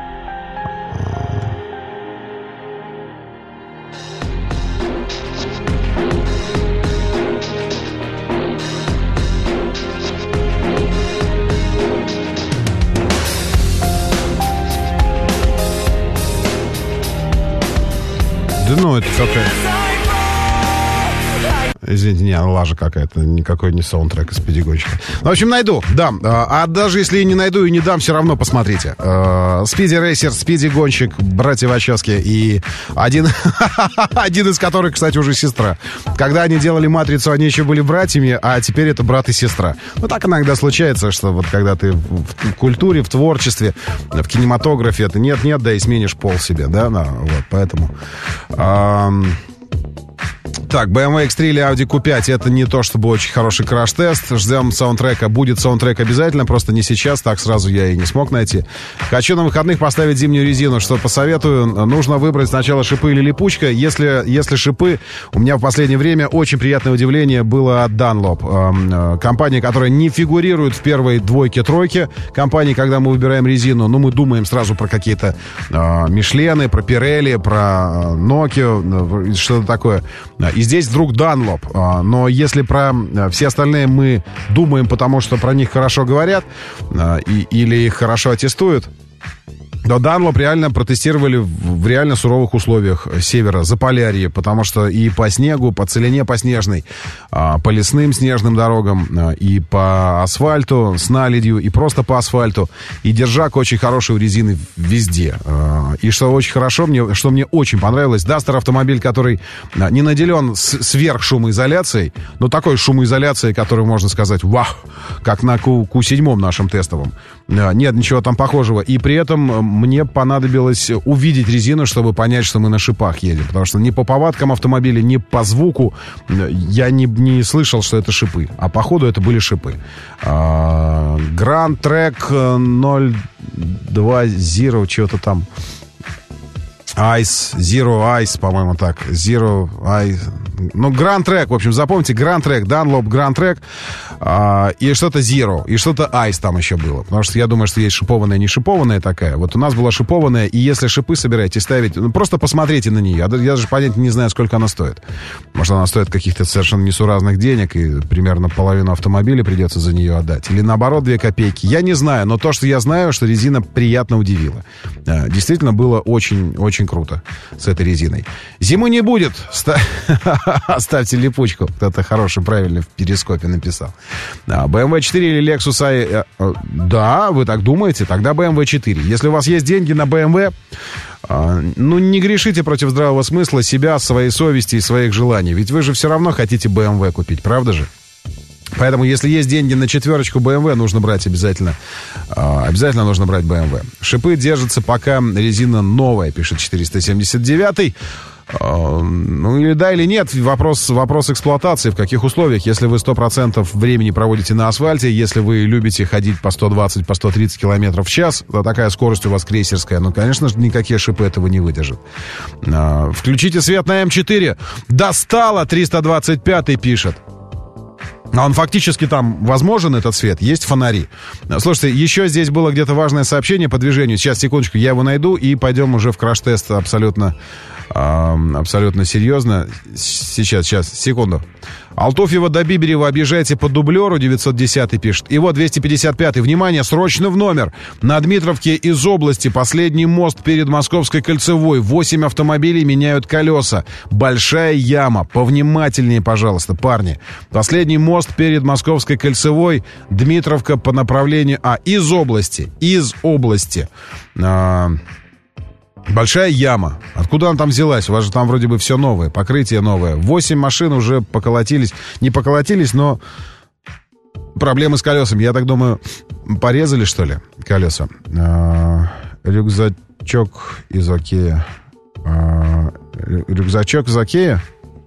Да ну, это какая-то... Извините, не, лажа какая-то, никакой не саундтрек из «Спиди-гонщика». В общем, найду, дам. А даже если и не найду и не дам, все равно посмотрите. «Спиди-рейсер», «Спиди-гонщик», братья Вачовски и один, один из которых, кстати, уже сестра. Когда они делали «Матрицу», они еще были братьями, а теперь это брат и сестра. Ну, так иногда случается, что вот когда ты в культуре, в творчестве, в кинематографе, это нет-нет, да и сменишь пол себе, да, вот, поэтому... Так, бэ эм вэ икс три или Audi кью пять — это не то чтобы очень хороший краш-тест. Ждем саундтрека. Будет саундтрек обязательно, просто не сейчас. Так сразу я и не смог найти. Хочу на выходных поставить зимнюю резину. Что посоветую? Нужно выбрать сначала шипы или липучка. Если, если шипы, у меня в последнее время очень приятное удивление было от Dunlop. Компания, которая не фигурирует в первой двойке-тройке. Компании, когда мы выбираем резину, ну, мы думаем сразу про какие-то Мишлены, про Pirelli, про Nokia, что-то такое. И здесь вдруг Dunlop. Но если про все остальные мы думаем, потому что про них хорошо говорят и, или их хорошо аттестуют, то Dunlop реально протестировали в реально суровых условиях севера, Заполярье, потому что и по снегу, по целине по снежной, по лесным снежным дорогам, и по асфальту с наледью, и просто по асфальту, и держак очень хороший у резины везде. И что очень хорошо, мне, что мне очень понравилось, Duster автомобиль, который не наделен сверхшумоизоляцией, но такой шумоизоляцией, которую можно сказать, вау, как на кью семь нашем тестовом. Нет ничего там похожего. И при этом мне понадобилось увидеть резину, чтобы понять, что мы на шипах едем. Потому что ни по повадкам автомобиля, ни по звуку я не, не слышал, что это шипы. А походу это были шипы. Grand Trek ноль два Zero, что-то там. Ice, Zero Ice, по-моему, так. Zero Ice. Ну, Grand Trek, в общем, запомните, Grand Trek, Dunlop Grand Trek. а, и что-то Zero, и что-то Ice там еще было. Потому что я думаю, что есть шипованная, не шипованная такая. Вот у нас была шипованная, и если шипы собираете ставить, ну, просто посмотрите на нее. Я даже понятия не знаю, сколько она стоит. Может, она стоит каких-то совершенно несуразных денег, и примерно половину автомобиля придется за нее отдать. Или наоборот, две копейки. Я не знаю, но то, что я знаю, что резина приятно удивила. А, действительно, было очень-очень круто с этой резиной. Зимы не будет. Оставьте липучку. Кто-то хороший, правильно в перископе написал. бэ эм вэ четыре или Lexus I... Да, вы так думаете? Тогда бэ эм вэ четыре. Если у вас есть деньги на бэ эм вэ, ну, не грешите против здравого смысла себя, своей совести и своих желаний. Ведь вы же все равно хотите бэ эм вэ купить, правда же? Поэтому, если есть деньги на четверочку бэ эм вэ, нужно брать обязательно. Обязательно нужно брать бэ эм вэ. Шипы держатся, пока резина новая, пишет четыреста семьдесят девятый. Ну, или да, или нет. Вопрос, вопрос эксплуатации, в каких условиях. Если вы сто процентов времени проводите на асфальте, если вы любите ходить по сто двадцать, по сто тридцать километров в час, то такая скорость у вас крейсерская, ну, конечно же, никакие шипы этого не выдержат. Включите свет на эм четыре. Достало, триста двадцать пятый пишет. А он фактически там возможен, этот свет, есть фонари. Слушайте, еще здесь было где-то важное сообщение по движению. Сейчас, секундочку, я его найду, и пойдем уже в краш-тест абсолютно, э, абсолютно серьезно. Сейчас, сейчас, секунду. Алтуфьева до Биберева объезжайте по дублеру, девятьсот десятый пишет. И вот двести пятьдесят пятый. Внимание, срочно в номер. На Дмитровке из области последний мост перед Московской кольцевой. Восемь автомобилей меняют колеса. Большая яма. Повнимательнее, пожалуйста, парни. Последний мост перед Московской кольцевой. Дмитровка по направлению... А, из области. Из области. А... Большая яма. Откуда она там взялась? У вас же там вроде бы все новое, покрытие новое. Восемь машин уже поколотились. Не поколотились, но проблемы с колесами. Я так думаю, порезали, что ли, колеса? А, рюкзачок из Окея. А, рюкзачок из Окея?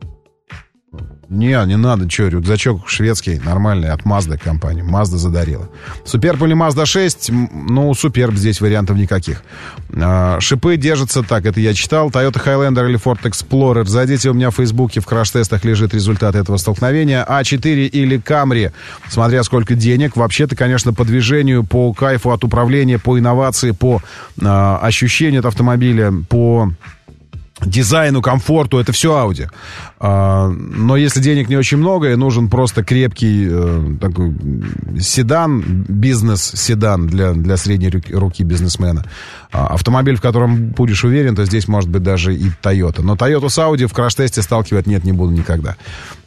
Не, не надо, что, рюкзачок шведский, нормальный, от Mazda компании. Mazda задарила. Суперб или Mazda шесть? Ну, Суперб, здесь вариантов никаких. А, шипы держатся так, это я читал. Toyota Highlander или Ford Explorer. Зайдите, у меня в Фейсбуке в краш-тестах лежит результат этого столкновения. а четыре или Camry, смотря сколько денег. Вообще-то, конечно, по движению, по кайфу от управления, по инновации, по а, ощущению от автомобиля, по... дизайну, комфорту, это все Audi. А, но если денег не очень много и нужен просто крепкий э, такой седан, бизнес-седан для, для средней руки, руки бизнесмена, а, автомобиль, в котором будешь уверен, то здесь может быть даже и Toyota. Но Toyota с Audi в краш-тесте сталкивать нет, не буду никогда.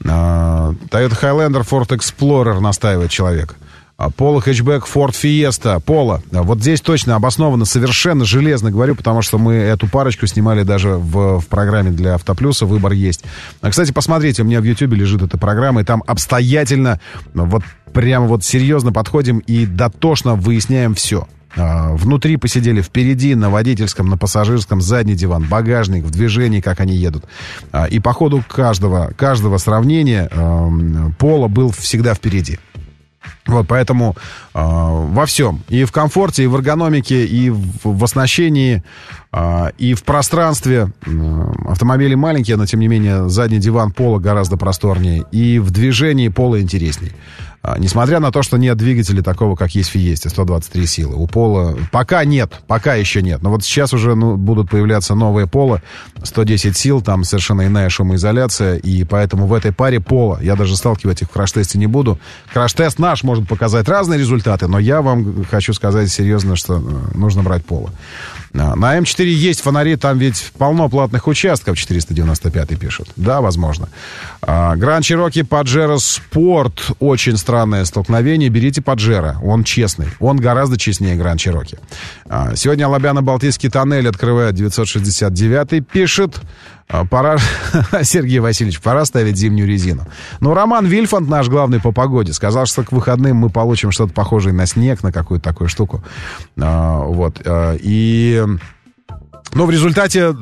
А, Toyota Highlander, Ford Explorer настаивает человек. Polo хэтчбэк, Ford Fiesta, Polo. Вот здесь точно обоснованно, совершенно железно говорю, потому что мы эту парочку снимали даже в, в программе для Автоплюса, выбор есть. Кстати, посмотрите, у меня в Ютьюбе лежит эта программа, и там обстоятельно, вот прямо вот серьезно подходим и дотошно выясняем все. Внутри посидели, впереди, на водительском, на пассажирском, задний диван, багажник, в движении, как они едут. И по ходу каждого, каждого сравнения Polo был всегда впереди. Вот, поэтому э, во всем, и в комфорте, и в эргономике, и в, в оснащении, э, и в пространстве. Э, автомобили маленькие, но, тем не менее, задний диван Polo гораздо просторнее, и в движении Polo интересней. Э, несмотря на то, что нет двигателя такого, как есть в Fiesta, сто двадцать три силы. У Polo пока нет, пока еще нет. Но вот сейчас уже ну, будут появляться новые Polo, сто десять сил, там совершенно иная шумоизоляция, и поэтому в этой паре Polo, я даже сталкивать их в краш-тесте не буду. Краш-тест наш может показать разные результаты, но я вам хочу сказать серьезно, что нужно брать Polo. На эм четыре есть фонари, там ведь полно платных участков, четыреста девяносто пятый пишут. Да, возможно. Grand Cherokee Pajero Sport, очень странное столкновение. Берите Pajero, он честный, он гораздо честнее Grand Cherokee. Сегодня Алабяно-Балтийский тоннель открывает, девятьсот шестьдесят девятый пишет. Пора, Сергей Васильевич, пора ставить зимнюю резину. Ну, Роман Вильфанд, наш главный по погоде, сказал, что к выходным мы получим что-то похожее на снег, на какую-то такую штуку. А, вот. А, и... Ну, в результате...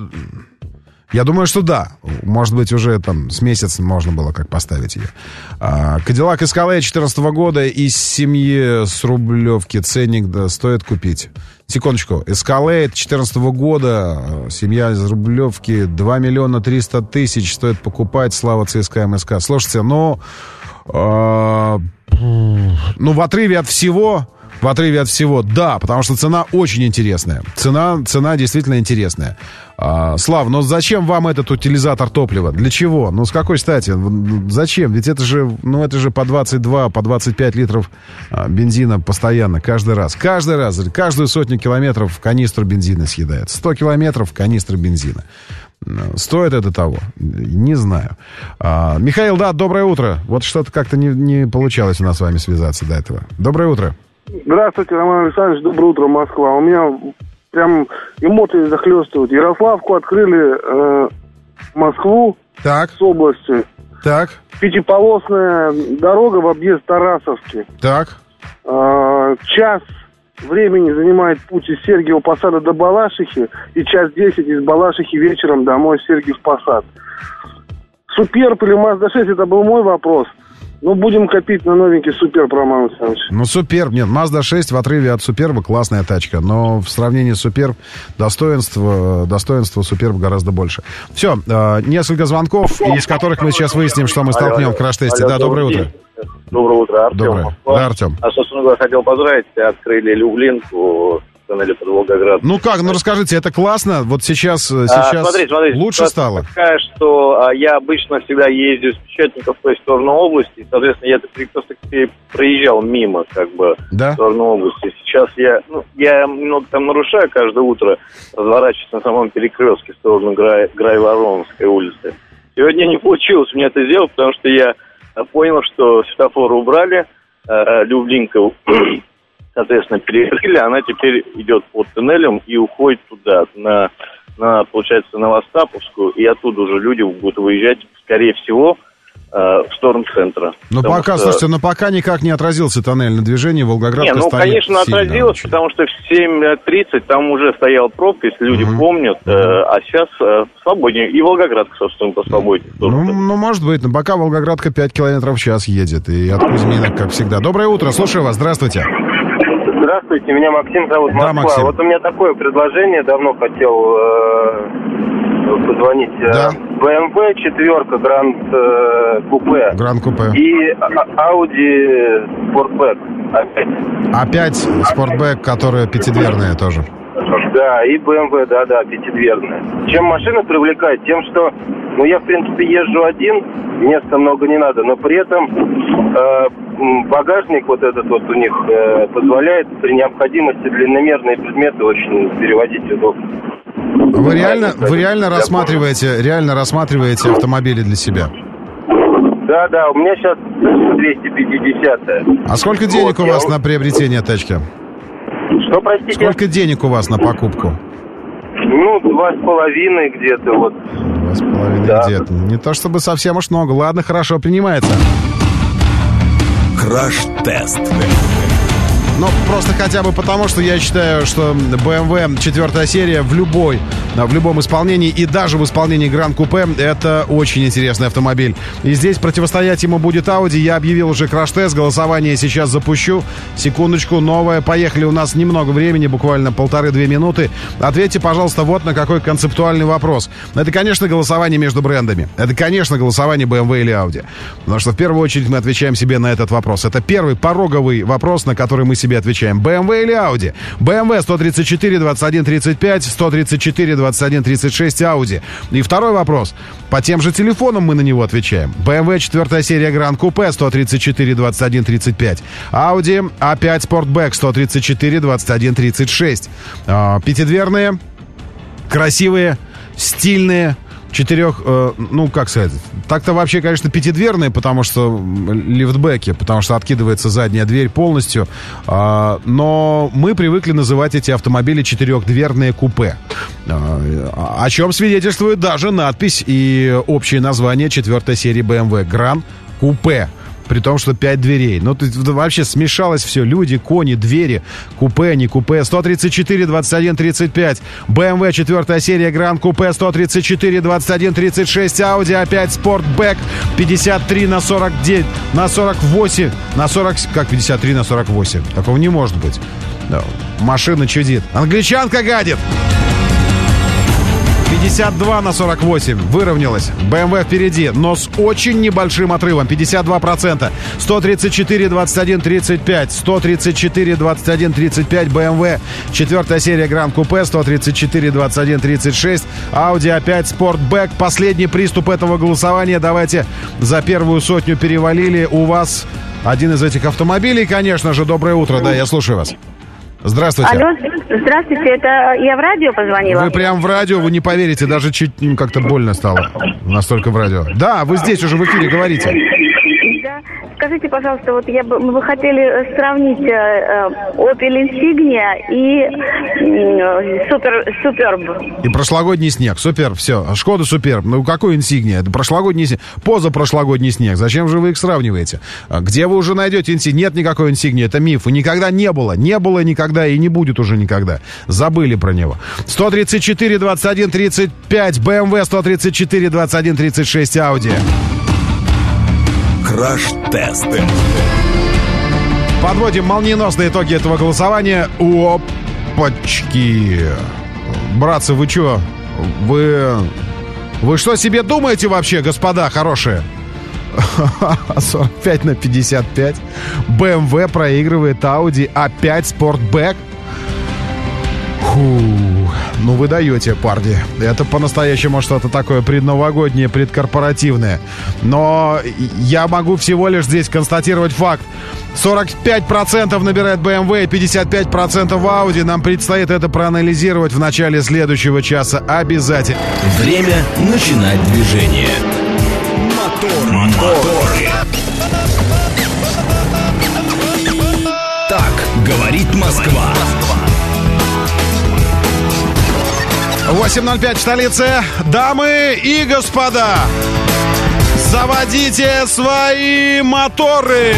Я думаю, что да. Может быть, уже там с месяц можно было как поставить ее. Кадиллак Escalade две тысячи четырнадцатого года из семьи с Рублевки. Ценник, да, стоит купить. Секундочку. Escalade две тысячи четырнадцатого года. Семья из Рублевки. два миллиона триста тысяч стоит покупать. Слава ЦСКА МСК. Слушайте, ну... А, ну, в отрыве от всего... В отрыве от всего, да, потому что цена очень интересная. Цена, цена действительно интересная. А, Слав, но зачем вам этот утилизатор топлива? Для чего? Ну, с какой стати? Зачем? Ведь это же, ну, это же по двадцать два, по двадцать пять литров а, бензина постоянно, каждый раз. Каждый раз, каждую сотню километров канистру бензина съедает. сто километров канистры бензина. Стоит это того? Не знаю. а, Михаил, да, доброе утро. Вот что-то как-то не, не получалось у нас с вами связаться до этого. Доброе утро.
Здравствуйте, Роман Александрович, доброе утро, Москва. У меня прям эмоции захлестывают. Ярославку открыли, э, Москву
так.
с области.
Так.
Пятиполосная дорога в объезд Тарасовки.
Так.
Э, час времени занимает путь из Сергиева Посада до Балашихи и час десять из Балашихи вечером домой в Сергиев Посад. Суперб или Мазда шесть, это был мой вопрос. Ну, будем копить на новенький Суперб, Роман Александрович.
Ну, Суперб, нет, Мазда шесть в отрыве от Суперба классная тачка, но в сравнении с Суперб достоинства, достоинства Суперб гораздо больше. Все, э, несколько звонков, из которых мы сейчас выясним, что мы столкнем в краш-тесте. Да, доброе утро.
Доброе утро, Артем.
Доброе. Да, Артем.
А, собственно говоря, хотел поздравить, открыли Люблинку, тоннеле под Волгоград.
Ну как, ну расскажите, это классно? Вот сейчас, сейчас
а, смотрите, смотрите,
лучше стало?
Такая, что а, я обычно всегда езжу с Печатников в той сторону области, и, соответственно, я просто проезжал мимо, как бы,
да?
в сторону области. Сейчас я, ну, я немного там нарушаю каждое утро, разворачиваюсь на самом перекрестке в сторону Грай, Грай-Воронской улицы. Сегодня не получилось мне это сделать, потому что я понял, что светофоры убрали, а, Люблинка, соответственно, перекрыли, она теперь идет под туннелем и уходит туда, на, на получается, на Остаповскую, и оттуда уже люди будут выезжать, скорее всего, э, в сторону центра.
Но пока, что... слушайте, но пока никак не отразился тоннель на движении, Волгоградка
не, ну,
стоит
конечно, отразилось,
очень.
Потому что в семь тридцать там уже стояла пробка, если люди угу. помнят, э, а сейчас э, свободнее, и Волгоградка, собственно, посвободнее.
Ну, ну, может быть, но пока Волгоградка пять километров в час едет, и от Кузьмина, как всегда. Доброе утро, слушаю вас, здравствуйте.
Здравствуйте, меня Максим зовут, Москва. Да, Максим. Вот у меня такое предложение, давно хотел э, позвонить.
Да.
бэ эм вэ четверка Гранд э, Купе.
Гранд Купе.
И Audi Sportback опять.
Опять Sportback, которая пятидверная тоже.
Да, и бэ эм вэ, да-да, пятидверная. Чем машина привлекает? Тем, что, ну, я, в принципе, езжу один, места много не надо, но при этом э, багажник вот этот вот у них э, позволяет при необходимости длинномерные предметы очень переводить удобно.
Вы реально, вы реально рассматриваете, реально рассматриваете автомобили для себя?
Да, да, у меня сейчас двести пятидесятая.
А сколько денег вот, у вас я... на приобретение тачки?
Что, простите?
Сколько денег у вас на покупку?
Ну, два с половиной где-то вот.
Два с половиной да. где-то. Не то чтобы совсем уж много. Ладно, хорошо, принимается.
Краш-тест.
Ну, просто хотя бы потому, что я считаю, что бэ эм вэ четвертая серия в любой, в любом исполнении, и даже в исполнении Гранд Купе, это очень интересный автомобиль. И здесь противостоять ему будет Audi. Я объявил уже краш-тест, голосование сейчас запущу. Секундочку, новое. Поехали, у нас немного времени, буквально полторы-две минуты. Ответьте, пожалуйста, вот на какой концептуальный вопрос. Это, конечно, голосование между брендами. Это, конечно, голосование бэ эм вэ или Audi. Потому что в первую очередь мы отвечаем себе на этот вопрос. Это первый пороговый вопрос, на который мы себе отвечаем. бэ эм вэ или Audi? бэ эм вэ сто тридцать четыре двадцать один тридцать пять, сто тридцать четыре двадцать один тридцать шесть Audi. И второй вопрос. По тем же телефонам мы на него отвечаем. бэ эм вэ четвертая серия Гранд Купе сто тридцать четыре двадцать один тридцать пять. Audi а пять Sportback сто тридцать четыре двадцать один тридцать шесть. Пятидверные, красивые, стильные. Четырех, э, ну, как сказать, так-то вообще, конечно, пятидверные, потому что лифтбеки, потому что откидывается задняя дверь полностью, э, но мы привыкли называть эти автомобили четырехдверные купе, э, о чем свидетельствует даже надпись и общее название четвертой серии бэ эм вэ Гранд Купе. При том, что пять дверей. Ну, тут вообще смешалось все. Люди, кони, двери, купе, не купе. сто тридцать четыре двадцать один тридцать пять. бэ эм вэ четвертая серия Гранд Купе сто тридцать четыре двадцать один тридцать шесть. Audi а пять Sportback пятьдесят три на сорок девять, на сорок восемь, на сорок... Как пятьдесят три на сорок восемь? Такого не может быть. Да. Машина чудит. Англичанка гадит. пятьдесят два на сорок восемь. Выровнялась. бэ эм вэ впереди, но с очень небольшим отрывом. пятьдесят два процента. сто тридцать четыре двадцать один тридцать пять. сто тридцать четыре двадцать один тридцать пять. бэ эм вэ. Четвертая серия Гранд Купе. сто тридцать четыре двадцать один тридцать шесть. Audi а пять Sportback. Последний приступ этого голосования. Давайте за первую сотню перевалили. У вас один из этих автомобилей, конечно же. Доброе утро. Да, я слушаю вас. Здравствуйте.
Алло, здравствуйте, это я в радио позвонила?
Вы прям в радио, вы не поверите, даже чуть ну, как-то больно стало, настолько в радио. Да, вы здесь уже в эфире говорите.
Да, скажите, пожалуйста, вот я бы, мы бы хотели сравнить э, Opel Insignia и э, Super, Superb.
И прошлогодний снег, супер, все, Шкода Superb, ну какой Insignia, это прошлогодний снег, позапрошлогодний снег, зачем же вы их сравниваете? Где вы уже найдете Insignia? Нет никакой Insignia, это миф, и никогда не было, не было никогда и не будет уже никогда, забыли про него. сто тридцать четыре двадцать один тридцать пять, бэ эм вэ, сто тридцать четыре двадцать один тридцать шесть, Audi.
Краш-тест.
Подводим молниеносные итоги этого голосования. Опачки. Братцы, вы что? Вы... Вы что себе думаете вообще, господа хорошие? сорок пять на пятьдесят пять. бэ эм вэ проигрывает Audi а пять Sportback. Фу, ну вы даете, парни. Это по-настоящему что-то такое предновогоднее, предкорпоративное. Но я могу всего лишь здесь констатировать факт. сорок пять процентов набирает бэ эм вэ, пятьдесят пять процентов Audi. Нам предстоит это проанализировать в начале следующего часа обязательно.
Время начинать движение. Мотор, моторы. Так говорит Москва.
восемь ноль пять в столице. Дамы и господа, заводите свои моторы!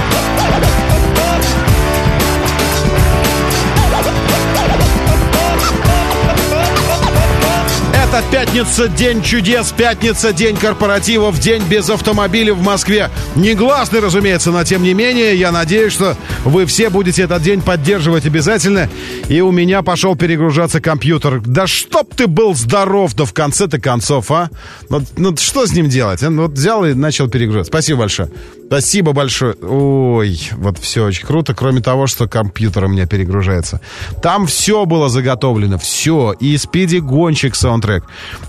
Это пятница, день чудес, пятница, день корпоративов, день без автомобиля в Москве. Негласный, разумеется, но тем не менее, я надеюсь, что вы все будете этот день поддерживать обязательно. И у меня пошел перегружаться компьютер. Да чтоб ты был здоров, да в конце-то концов, а? Ну, ну что с ним делать? Он вот взял и начал перегружаться. Спасибо большое. Спасибо большое. Ой, вот все очень круто, кроме того, что компьютер у меня перегружается. Там все было заготовлено, все. И спиди-гонщик саундтрек.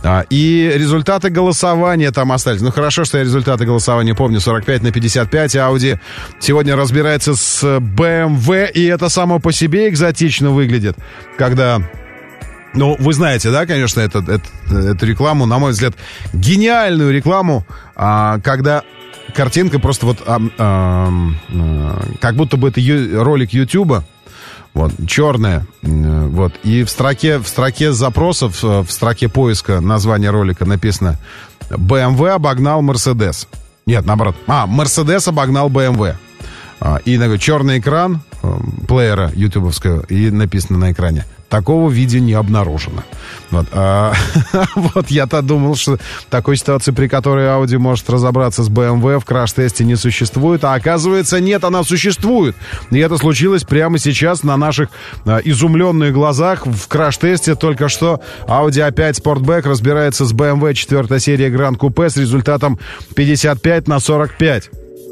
И результаты голосования там остались. Ну, хорошо, что я результаты голосования помню. сорок пять на пятьдесят пять. Audi сегодня разбирается с бэ эм вэ. И это само по себе экзотично выглядит. Когда... Ну, вы знаете, да, конечно, это, это, эту рекламу, на мой взгляд, гениальную рекламу, а, когда картинка просто вот... А, а, а, как будто бы это ю, ролик Ютуба. Вот, черная, вот, и в строке, в строке запросов, в строке поиска названия ролика написано бэ эм вэ обогнал Mercedes. Нет, наоборот, а, Mercedes обогнал бэ эм вэ. И такой черный экран плеера ютубовского, и написано на экране: такого видео не обнаружено. Вот, а, вот я-то думал, что такой ситуации, при которой Audi может разобраться с бэ эм вэ, в краш-тесте не существует. А оказывается, нет, она существует. И это случилось прямо сейчас на наших а, изумленных глазах. В краш-тесте только что Audi а пять Sportback разбирается с бэ эм вэ четвёртой серии Гранд Купе с результатом пятьдесят пять на сорок пять.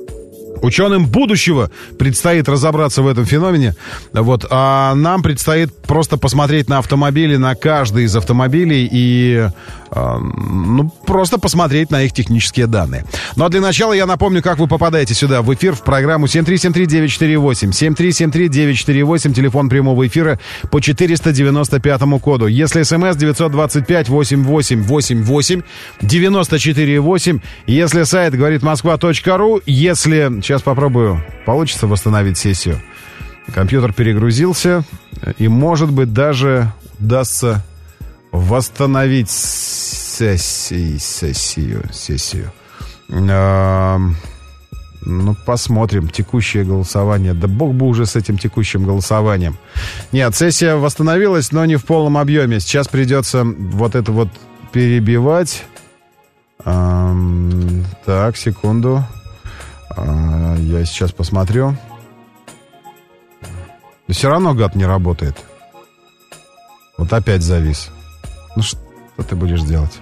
Ученым будущего предстоит разобраться в этом феномене. Вот, а нам предстоит просто посмотреть на автомобили, на каждый из автомобилей и э, ну, просто посмотреть на их технические данные. Но для начала я напомню, как вы попадаете сюда в эфир в программу семь три семь три девять четыре восемь. семь три семь три девять четыре восемь, телефон прямого эфира по четыреста девяносто пятому коду. Если смс девятьсот двадцать пять восемьдесят восемь восемьдесят восемь девяносто четыре восемь. Если сайт говорит москва точка ру. Если... Сейчас попробую, получится восстановить сессию. Компьютер перегрузился, и, может быть, даже удастся восстановить сессию. Сессию. сессию. А, ну, посмотрим. Текущее голосование. Да бог бы уже с этим текущим голосованием. Нет, сессия восстановилась, но не в полном объеме. Сейчас придется вот это вот перебивать. А, так, секунду. Я сейчас посмотрю. Но все равно, гад, не работает. Вот опять завис. Ну, ш... Что ты будешь делать?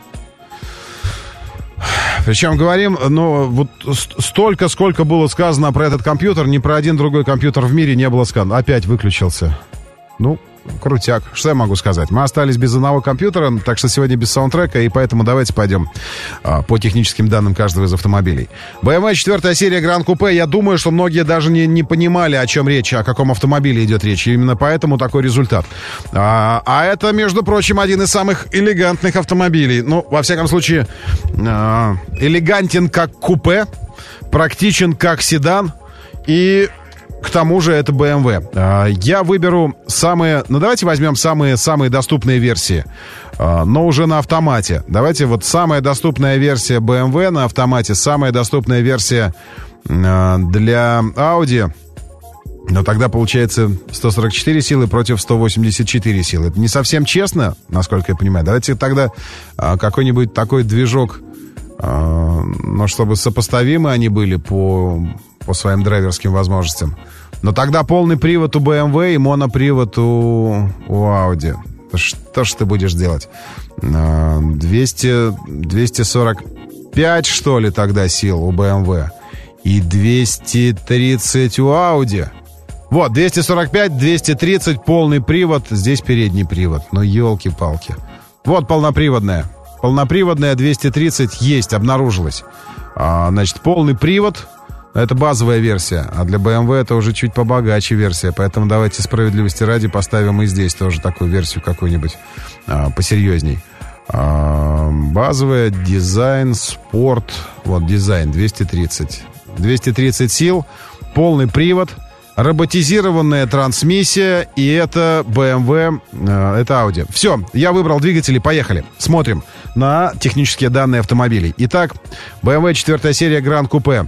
Причем говорим, ну, вот столько, сколько было сказано про этот компьютер, ни про один другой компьютер в мире не было сказано. Опять выключился. Ну, крутяк. Что я могу сказать? Мы остались без одного компьютера, так что сегодня без саундтрека, и поэтому давайте пойдем а, по техническим данным каждого из автомобилей. бэ эм вэ четвертая серия Гран Купе. Я думаю, что многие даже не, не понимали, о чем речь, о каком автомобиле идет речь. И именно поэтому такой результат. А, а это, между прочим, один из самых элегантных автомобилей. Ну, во всяком случае, а, элегантен как купе, практичен как седан и... К тому же это бэ эм вэ. Я выберу самые... Ну, давайте возьмем самые-самые доступные версии, но уже на автомате. Давайте вот самая доступная версия бэ эм вэ на автомате, самая доступная версия для Audi. Но тогда получается сто сорок четыре силы против сто восемьдесят четыре силы. Это не совсем честно, насколько я понимаю. Давайте тогда какой-нибудь такой движок, но чтобы сопоставимы они были по... по своим драйверским возможностям. Но тогда полный привод у бэ эм вэ и монопривод у, у Audi. Что ж ты будешь делать? двести, двести сорок пять, что ли, тогда сил у бэ эм вэ. И двести тридцать у Audi. Вот, двести сорок пять, двести тридцать, полный привод. Здесь передний привод. Ну, елки-палки. Вот полноприводная. Полноприводная двести тридцать есть, обнаружилась. А, значит, полный привод. Это базовая версия, а для бэ эм вэ это уже чуть побогаче версия. Поэтому давайте справедливости ради поставим и здесь тоже такую версию какую-нибудь а, посерьезней. А, базовая, дизайн, спорт. Вот, дизайн, двести тридцать. двести тридцать сил, полный привод, роботизированная трансмиссия, и это бэ эм вэ, а, это Audi. Все, я выбрал двигатели, поехали. Смотрим на технические данные автомобилей. Итак, бэ эм вэ четвертая серия Гран Купе.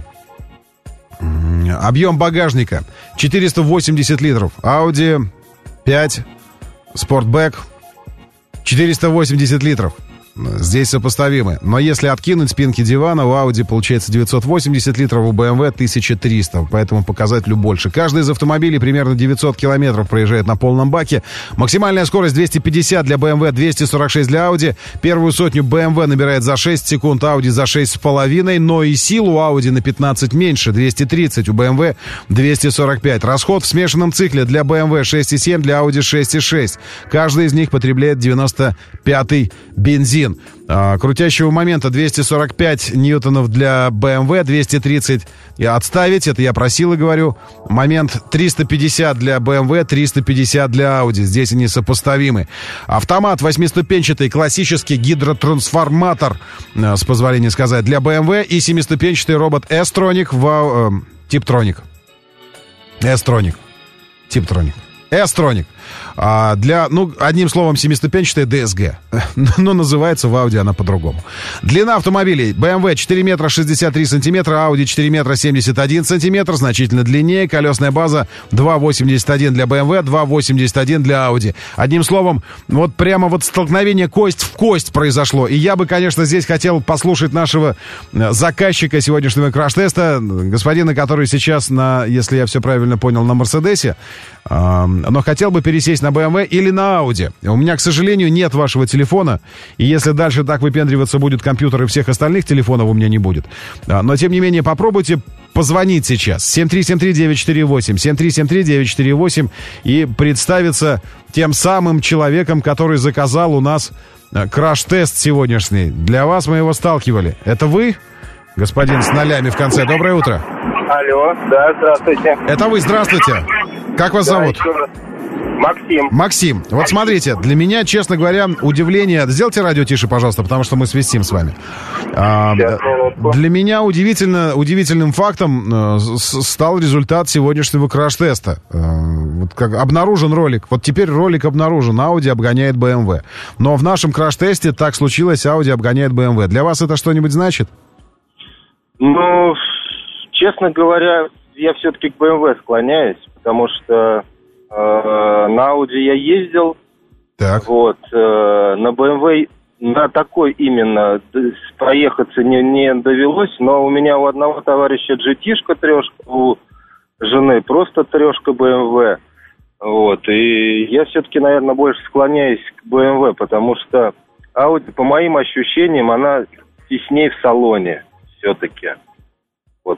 Объем багажника четыреста восемьдесят литров. Audi пять Sportback четыреста восемьдесят литров. Здесь сопоставимы. Но если откинуть спинки дивана, у Audi получается девятьсот восемьдесят литров, у бэ эм вэ тысяча триста. Поэтому показателю больше. Каждый из автомобилей примерно девятьсот километров проезжает на полном баке. Максимальная скорость двести пятьдесят для бэ эм вэ, двести сорок шесть для Audi. Первую сотню бэ эм вэ набирает за шесть секунд, Audi за шесть с половиной. Но и силу Audi на пятнадцать меньше, двести тридцать. У бэ эм вэ двести сорок пять. Расход в смешанном цикле для бэ эм вэ шесть и семь, для Audi шесть и шесть. Каждый из них потребляет девяносто пятый бензин. А, крутящего момента двести сорок пять ньютонов для бэ эм вэ, двести тридцать и отставить, это я просил и говорю. Момент триста пятьдесят для бэ эм вэ, триста пятьдесят для Audi. Здесь они сопоставимы. Автомат восьмиступенчатый, классический гидротрансформатор, с позволения сказать, для бэ эм вэ, и семиступенчатый робот S-Tronic, в, э, Tiptronic. S-Tronic. Tiptronic. S-Tronic. А для, ну, одним словом, семиступенчатая дэ эс гэ. Но называется в Audi она по-другому. Длина автомобилей. бэ эм вэ четыре метра шестьдесят три сантиметра, Audi четыре метра семьдесят один сантиметр, значительно длиннее. Колесная база два восемьдесят один для бэ эм вэ, два восемьдесят один для Audi. Одним словом, вот прямо вот столкновение кость в кость произошло. И я бы, конечно, здесь хотел послушать нашего заказчика сегодняшнего краш-теста, господина, который сейчас на, если я все правильно понял, на Мерседесе, но хотел бы пересесть на бэ эм вэ или на Audi. У меня, к сожалению, нет вашего телефона, и если дальше так выпендриваться будет компьютер, и всех остальных телефонов у меня не будет. Но, тем не менее, попробуйте позвонить сейчас. семь три семь три девять четыре восемь, семь три семь три девять четыре восемь, и представиться тем самым человеком, который заказал у нас краш-тест сегодняшний. Для вас мы его сталкивали. Это вы, господин с нолями в конце? Доброе утро.
Алло, да, здравствуйте.
Это вы, здравствуйте. Как вас
да,
зовут?
Максим.
Максим. Вот смотрите, для меня, честно говоря, удивление... Сделайте радио тише, пожалуйста, потому что мы свистим с вами. А, для меня удивительно, удивительным фактом э, стал результат сегодняшнего краш-теста. Э, вот как обнаружен ролик. Вот теперь ролик обнаружен. Audi обгоняет бэ эм вэ. Но в нашем краш-тесте так случилось, Audi обгоняет бэ эм вэ. Для вас это что-нибудь значит?
Ну, честно говоря, я все-таки к бэ эм вэ склоняюсь, потому что э, на Audi я ездил,
так.
Вот, э, на бэ эм вэ на такой именно проехаться не, не довелось, но у меня у одного товарища джи ти-шка трешка, у жены просто трешка бэ эм вэ, вот, и я все-таки, наверное, больше склоняюсь к бэ эм вэ, потому что Audi, по моим ощущениям, она теснее в салоне все-таки. Вот.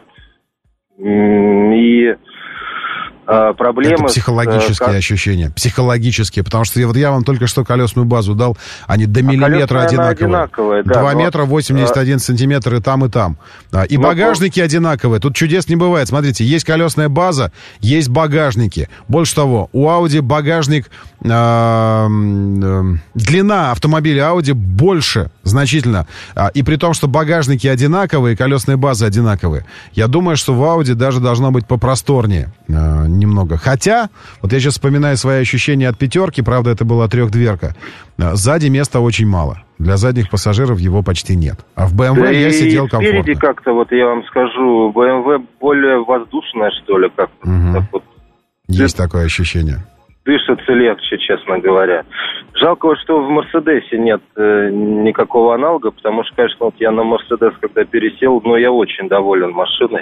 И а, проблемы...
Это психологические
с, как...
ощущения, психологические, потому что я, вот я вам только что колесную базу дал, они до а миллиметра одинаковые.
одинаковые да,
два
но...
метра восемьдесят один сантиметр и там, и там. И но... багажники одинаковые, тут чудес не бывает. Смотрите, есть колесная база, есть багажники. Больше того, у Audi багажник... Э, э, длина автомобиля Audi больше значительно. И при том, что багажники одинаковые, колесные базы одинаковые. Я думаю, что в Audi даже должно быть попросторнее э, немного. Хотя, вот я сейчас вспоминаю свои ощущения от пятерки, правда, это была трехдверка. Сзади места очень мало. Для задних пассажиров его почти нет. А в бэ эм вэ да я сидел комфортно.
Спереди как-то, вот я вам скажу, бэ эм вэ более воздушная, что ли, как-то.
Угу.
Так вот.
Есть Ды... такое ощущение.
Дышится легче, честно говоря. Жалко, вот, что в Мерседесе нет э, никакого аналога, потому что, конечно, вот я на Мерседес когда пересел, но я очень доволен машиной.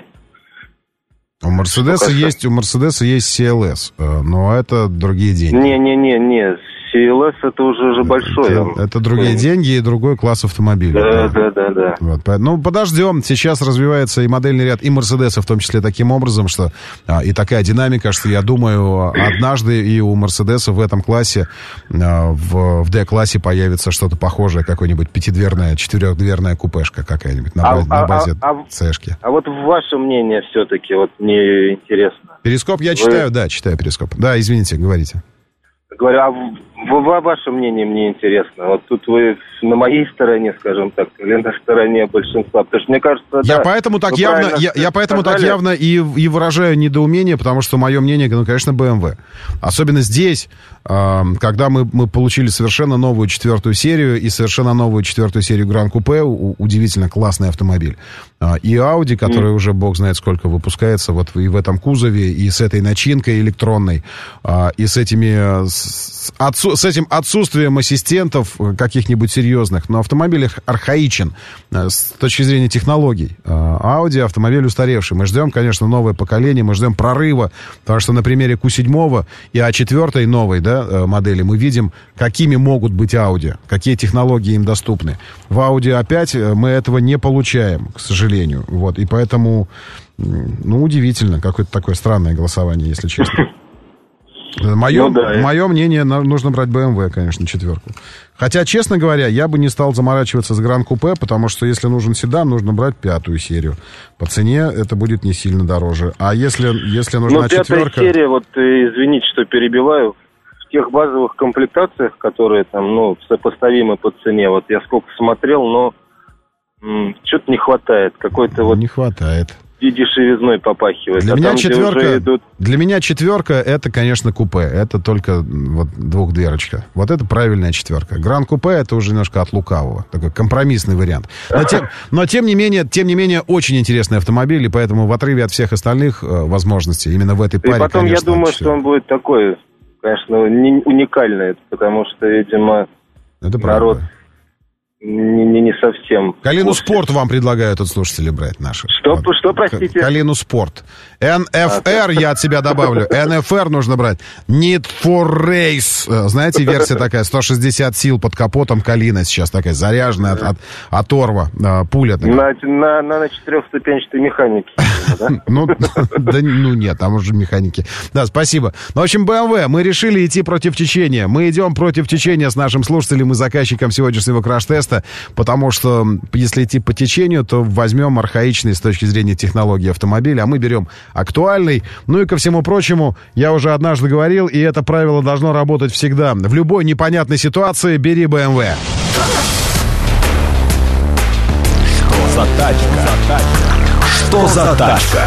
У Мерседеса есть, у Мерседеса есть си эл эс, но это другие деньги.
Не-не-не-не, си эл эс это уже, уже большой.
Это, это другие деньги и другой класс автомобиля.
Да, да, да, да.
Вот, ну, подождем. Сейчас развивается и модельный ряд, и Мерседеса в том числе таким образом, что а, и такая динамика, что я думаю, однажды и у Мерседеса в этом классе, а, в, в D-классе появится что-то похожее, какое-нибудь пятидверная, четырехдверная купешка какая-нибудь на,
а,
базе, на базе
а, а,
Цешки.
А вот ваше мнение все-таки, вот мне интересно.
Перископ я Вы... читаю, да, читаю Перископ. Да, извините, говорите.
Говорю, а в, в ваше мнение мне интересно. Вот тут вы на моей стороне, скажем так, или на стороне большинства? Потому что мне кажется,
я
да,
поэтому так явно, я, я поэтому так явно и, и выражаю недоумение, потому что мое мнение, ну, конечно, бэ эм вэ. Особенно здесь, э, когда мы, мы получили совершенно новую четвертую серию и совершенно новую четвертую серию Гран Купе, удивительно классный автомобиль. Э, и Audi, который mm. уже бог знает сколько выпускается, вот и в этом кузове, и с этой начинкой электронной, э, и с этими... С, отсу, с этим отсутствием ассистентов каких-нибудь серьезных, но автомобиль архаичен с точки зрения технологий. Audi автомобиль устаревший. Мы ждем, конечно, новое поколение, мы ждем прорыва, потому что на примере кью семь и а четыре новой, да, модели мы видим, какими могут быть Audi, какие технологии им доступны. В Audi а пять мы этого не получаем, к сожалению. Вот, и поэтому, ну, удивительно, какое-то такое странное голосование, если честно. Мое, ну, да, мое мнение, нужно брать бэ эм вэ, конечно, четверку. Хотя, честно говоря, я бы не стал заморачиваться с Гран Купе, потому что если нужен седан, нужно брать пятую серию. По цене это будет не сильно дороже. А если, если нужна
ну, пятая
четверка...
серия, вот, извините, что перебиваю, в тех базовых комплектациях, которые там, ну, сопоставимы по цене, вот я сколько смотрел, но м- что-то не хватает. Какой-то вот...
Не хватает.
И дешевизной попахивает.
Для,
а
меня
там,
четверка,
идут...
для меня четверка это, конечно, купе. Это только вот двухдверочка. Вот это правильная четверка. Гран Купе это уже немножко от лукавого. Такой компромиссный вариант. Но, тем, но тем, не менее, тем не менее, очень интересный автомобиль. И поэтому в отрыве от всех остальных э, возможностей именно в этой паре,
и потом,
конечно,
я думаю,
четверка.
что он будет такой, конечно, не, уникальный. Потому что, видимо,
это
народ...
правда.
Не, не, не совсем.
Калину Спорт вам предлагают от слушателей брать наши.
Что, вот. Что, простите?
Калину Спорт. эн эф эр, я от себя добавлю. эн эф эр нужно брать. Need for Race. Знаете, версия такая, сто шестьдесят сил под капотом Калина сейчас такая, заряженная от, от, от Орва, пуля.
На, на, на, на четырехступенчатой механике.
Ну, да, ну нет, там уже механики. Да, спасибо. Ну, в общем, бэ эм вэ, мы решили идти против течения. Мы идем против течения с нашим слушателем и заказчиком сегодняшнего краш-теста. Потому что, если идти по течению, то возьмем архаичный с точки зрения технологии автомобиль, а мы берем актуальный. Ну и ко всему прочему, я уже однажды говорил, и это правило должно работать всегда. В любой непонятной ситуации бери бэ эм вэ.
Что за тачка? Что за тачка?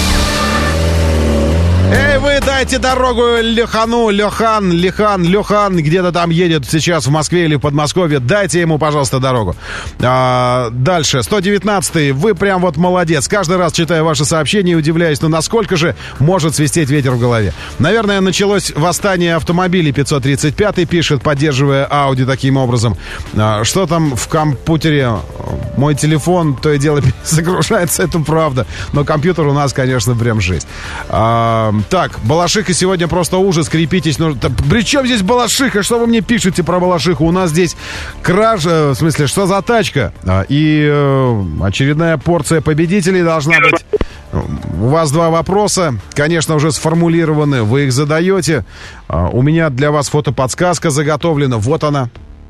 Эй, вы дайте дорогу Лехану, Лехан, Лехан, Лехан, где-то там едет сейчас в Москве или в Подмосковье. Дайте ему, пожалуйста, дорогу. А, дальше, сто девятнадцатый. Вы прям вот молодец. Каждый раз читаю ваши сообщения и удивляюсь, ну насколько же может свистеть ветер в голове. Наверное, началось восстание автомобилей. пятьсот тридцать пятый пишет, поддерживая Audi таким образом. А, что там в компьютере? Мой телефон то и дело загружается, это правда. Но компьютер у нас, конечно, прям жесть. А, так, баланс Балашиха сегодня просто ужас, крепитесь. Ну, при чем здесь Балашиха? Что вы мне пишете про Балашиху? У нас здесь кража, в смысле, что за тачка? И э, очередная порция победителей должна быть. У вас два вопроса, конечно, уже сформулированы, вы их задаете. У меня для вас фотоподсказка заготовлена, вот она.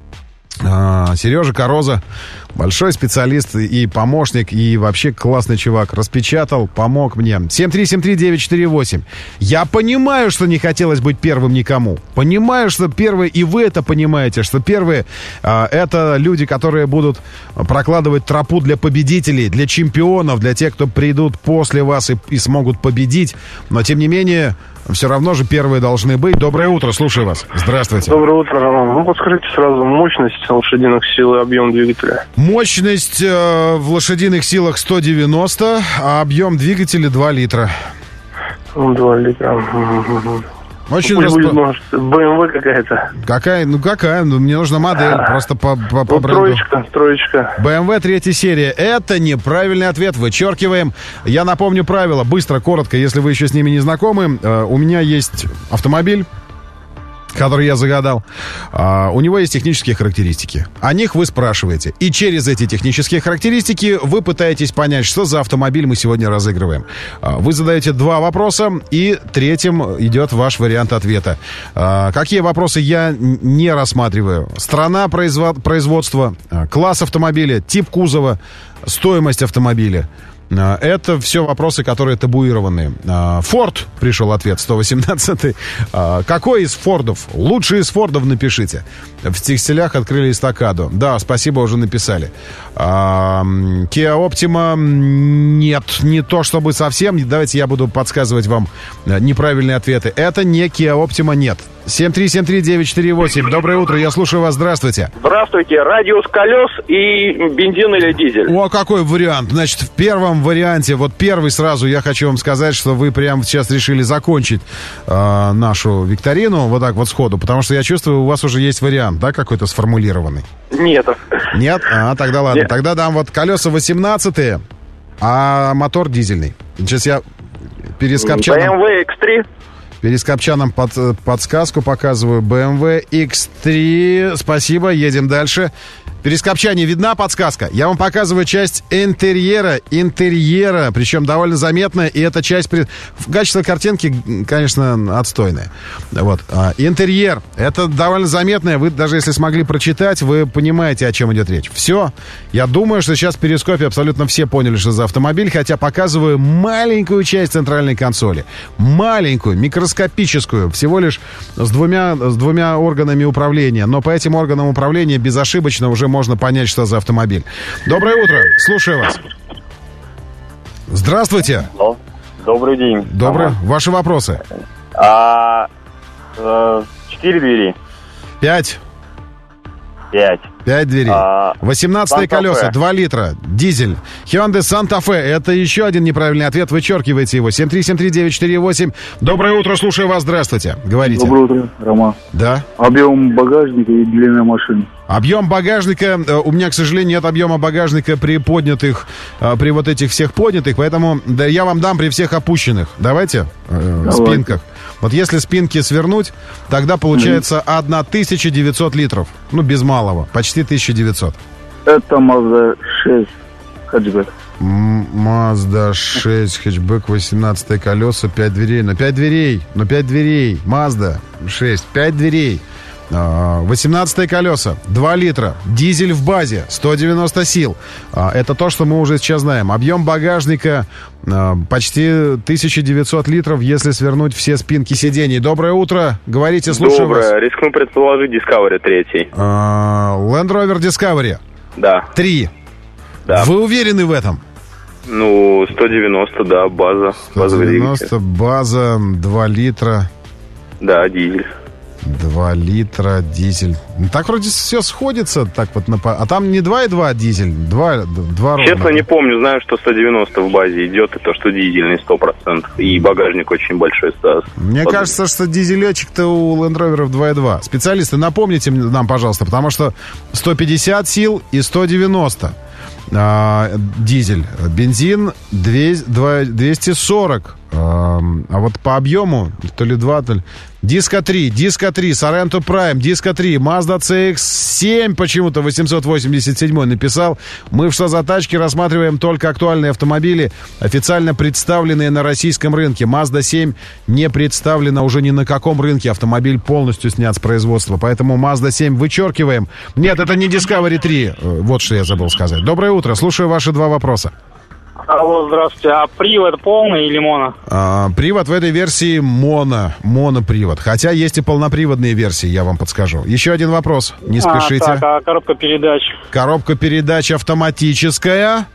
Сережа Короза, большой специалист и помощник, и вообще классный чувак. Распечатал, помог мне. семь три семь три девять четыре восемь. Я понимаю, что не хотелось быть первым никому. Понимаю, что первые, и вы это понимаете, что первые а, это люди, которые будут прокладывать тропу для победителей, для чемпионов, для тех, кто придут после вас и, и смогут победить. Но, тем не менее, все равно же первые должны быть. Доброе утро, слушаю вас. Здравствуйте.
Доброе утро, Роман. Ну, подскажите сразу мощность лошадиных сил и объем двигателя.
Мощность э, в лошадиных силах сто девяносто, а объем двигателя два литра.
два литра.
Очень
Пусть
распро...
будет, может, бэ эм вэ какая-то.
Какая? Ну, какая? Ну, мне нужна модель. А, просто по, по, по
вот
бренду.
Троечка, троечка.
бэ эм вэ третья серия. Это неправильный ответ. Вычеркиваем. Я напомню правила. Быстро, коротко, если вы еще с ними не знакомы. Э, у меня есть автомобиль, который я загадал. А, у него есть технические характеристики. О них вы спрашиваете. И через эти технические характеристики вы пытаетесь понять, что за автомобиль мы сегодня разыгрываем. А, вы задаете два вопроса, и третьим идет ваш вариант ответа. А, какие вопросы я не рассматриваю? Страна производ... производства, класс автомобиля, тип кузова, стоимость автомобиля. Это все вопросы, которые табуированы. Форд, пришел ответ, сто восемнадцатый. Какой из Фордов? Лучший из Фордов напишите. В текстилях открыли эстакаду. Да, спасибо, уже написали. Kia Optima нет, не то чтобы совсем. Давайте я буду подсказывать вам неправильные ответы. Это не Kia Optima, нет. семь три семь три девять четыре восемь. Доброе утро, я слушаю вас, здравствуйте.
Здравствуйте, радиус колес и бензин или дизель.
О, какой вариант. Значит, в первом варианте, вот первый сразу, я хочу вам сказать, что вы прямо сейчас решили закончить э, нашу викторину вот так вот сходу, потому что я чувствую, у вас уже есть вариант, да, какой-то сформулированный?
Нет.
Нет? А, тогда ладно.
Нет.
Тогда дам вот колеса восемнадцатые, а мотор дизельный. Сейчас я перескопчаном...
бэ эм вэ икс три.
Перескопчаном под, подсказку показываю. бэ эм вэ икс три. Спасибо, едем дальше. Перескопчане, видна подсказка? Я вам показываю часть интерьера. Интерьера, причем довольно заметная. И эта часть... При... Качество картинки, конечно, отстойное. Вот. А, интерьер. Это довольно заметное. Вы даже если смогли прочитать, вы понимаете, о чем идет речь. Все. Я думаю, что сейчас в перископе абсолютно все поняли, что за автомобиль. Хотя показываю маленькую часть центральной консоли. Маленькую, микроскопическую. Всего лишь с двумя, с двумя органами управления. Но по этим органам управления безошибочно уже можно понять, что за автомобиль. Доброе утро, слушаю вас. Здравствуйте.
Добрый день.
Добрый. Ага. Ваши вопросы.
А, э, четыре двери.
Пять.
Пять.
Пять дверей. восемнадцатые колеса, два литра, дизель. Hyundai Santa Fe. Это еще один неправильный ответ. Вычеркивайте его. семь три семь три девять четыре восемь. Доброе утро, слушаю вас. Здравствуйте. Говорите.
Доброе утро, Роман.
Да.
Объем багажника и длина машины.
Объем багажника, у меня, к сожалению, нет объема багажника при поднятых, при вот этих всех поднятых, поэтому да, я вам дам при всех опущенных. Давайте, э, спинках. Вот если спинки свернуть, тогда получается тысяча девятьсот литров. Ну, без малого, почти тысяча девятьсот.
Это Mazda шесть хэтчбэк.
Mazda шесть хэтчбэк, восемнадцатые колеса, пять дверей. Но пять дверей, но пять дверей. Mazda шесть, пять дверей. восемнадцатые колеса, два литра, дизель в базе, сто девяносто сил. Это то, что мы уже сейчас знаем. Объем багажника почти тысяча девятьсот литров, если свернуть все спинки сидений. Доброе утро, говорите, слушаю вас.
Доброе, рискну предположить Discovery третий.
Land Rover Discovery.
Да.
Три.
Да.
Вы уверены в этом?
Ну, сто девяносто, да, база.
сто девяносто, база, два литра.
Да, дизель.
два литра, дизель. Так вроде все сходится. Так вот на... А там не два и два дизель, два, два ровно.
Честно не помню, знаю, что сто девяносто в базе идет, и то, что дизельный сто процентов. И багажник очень большой, Стас.
Мне
Под...
кажется, что дизелечек-то у Land Rover два и два. Специалисты, напомните нам, пожалуйста, потому что сто пятьдесят сил и сто девяносто а, дизель. Бензин двести сорок. А вот по объему, то ли два, то ли... Диско три, Диско три, Sorento Prime, Диско три, Mazda си икс семь почему-то восемьсот восемьдесят семь написал. Мы в «Что за тачки» рассматриваем только актуальные автомобили, официально представленные на российском рынке. Mazda семь не представлена уже ни на каком рынке. Автомобиль полностью снят с производства. Поэтому Mazda семь вычеркиваем. Нет, это не Discovery три. Вот что я забыл сказать. Доброе утро. Слушаю ваши два вопроса.
Алло, здравствуйте. А привод полный или моно?
А, привод в этой версии моно, монопривод. Хотя есть и полноприводные версии, я вам подскажу. Еще один вопрос, не спешите.
А, так, а коробка передач?
Коробка передач автоматическая.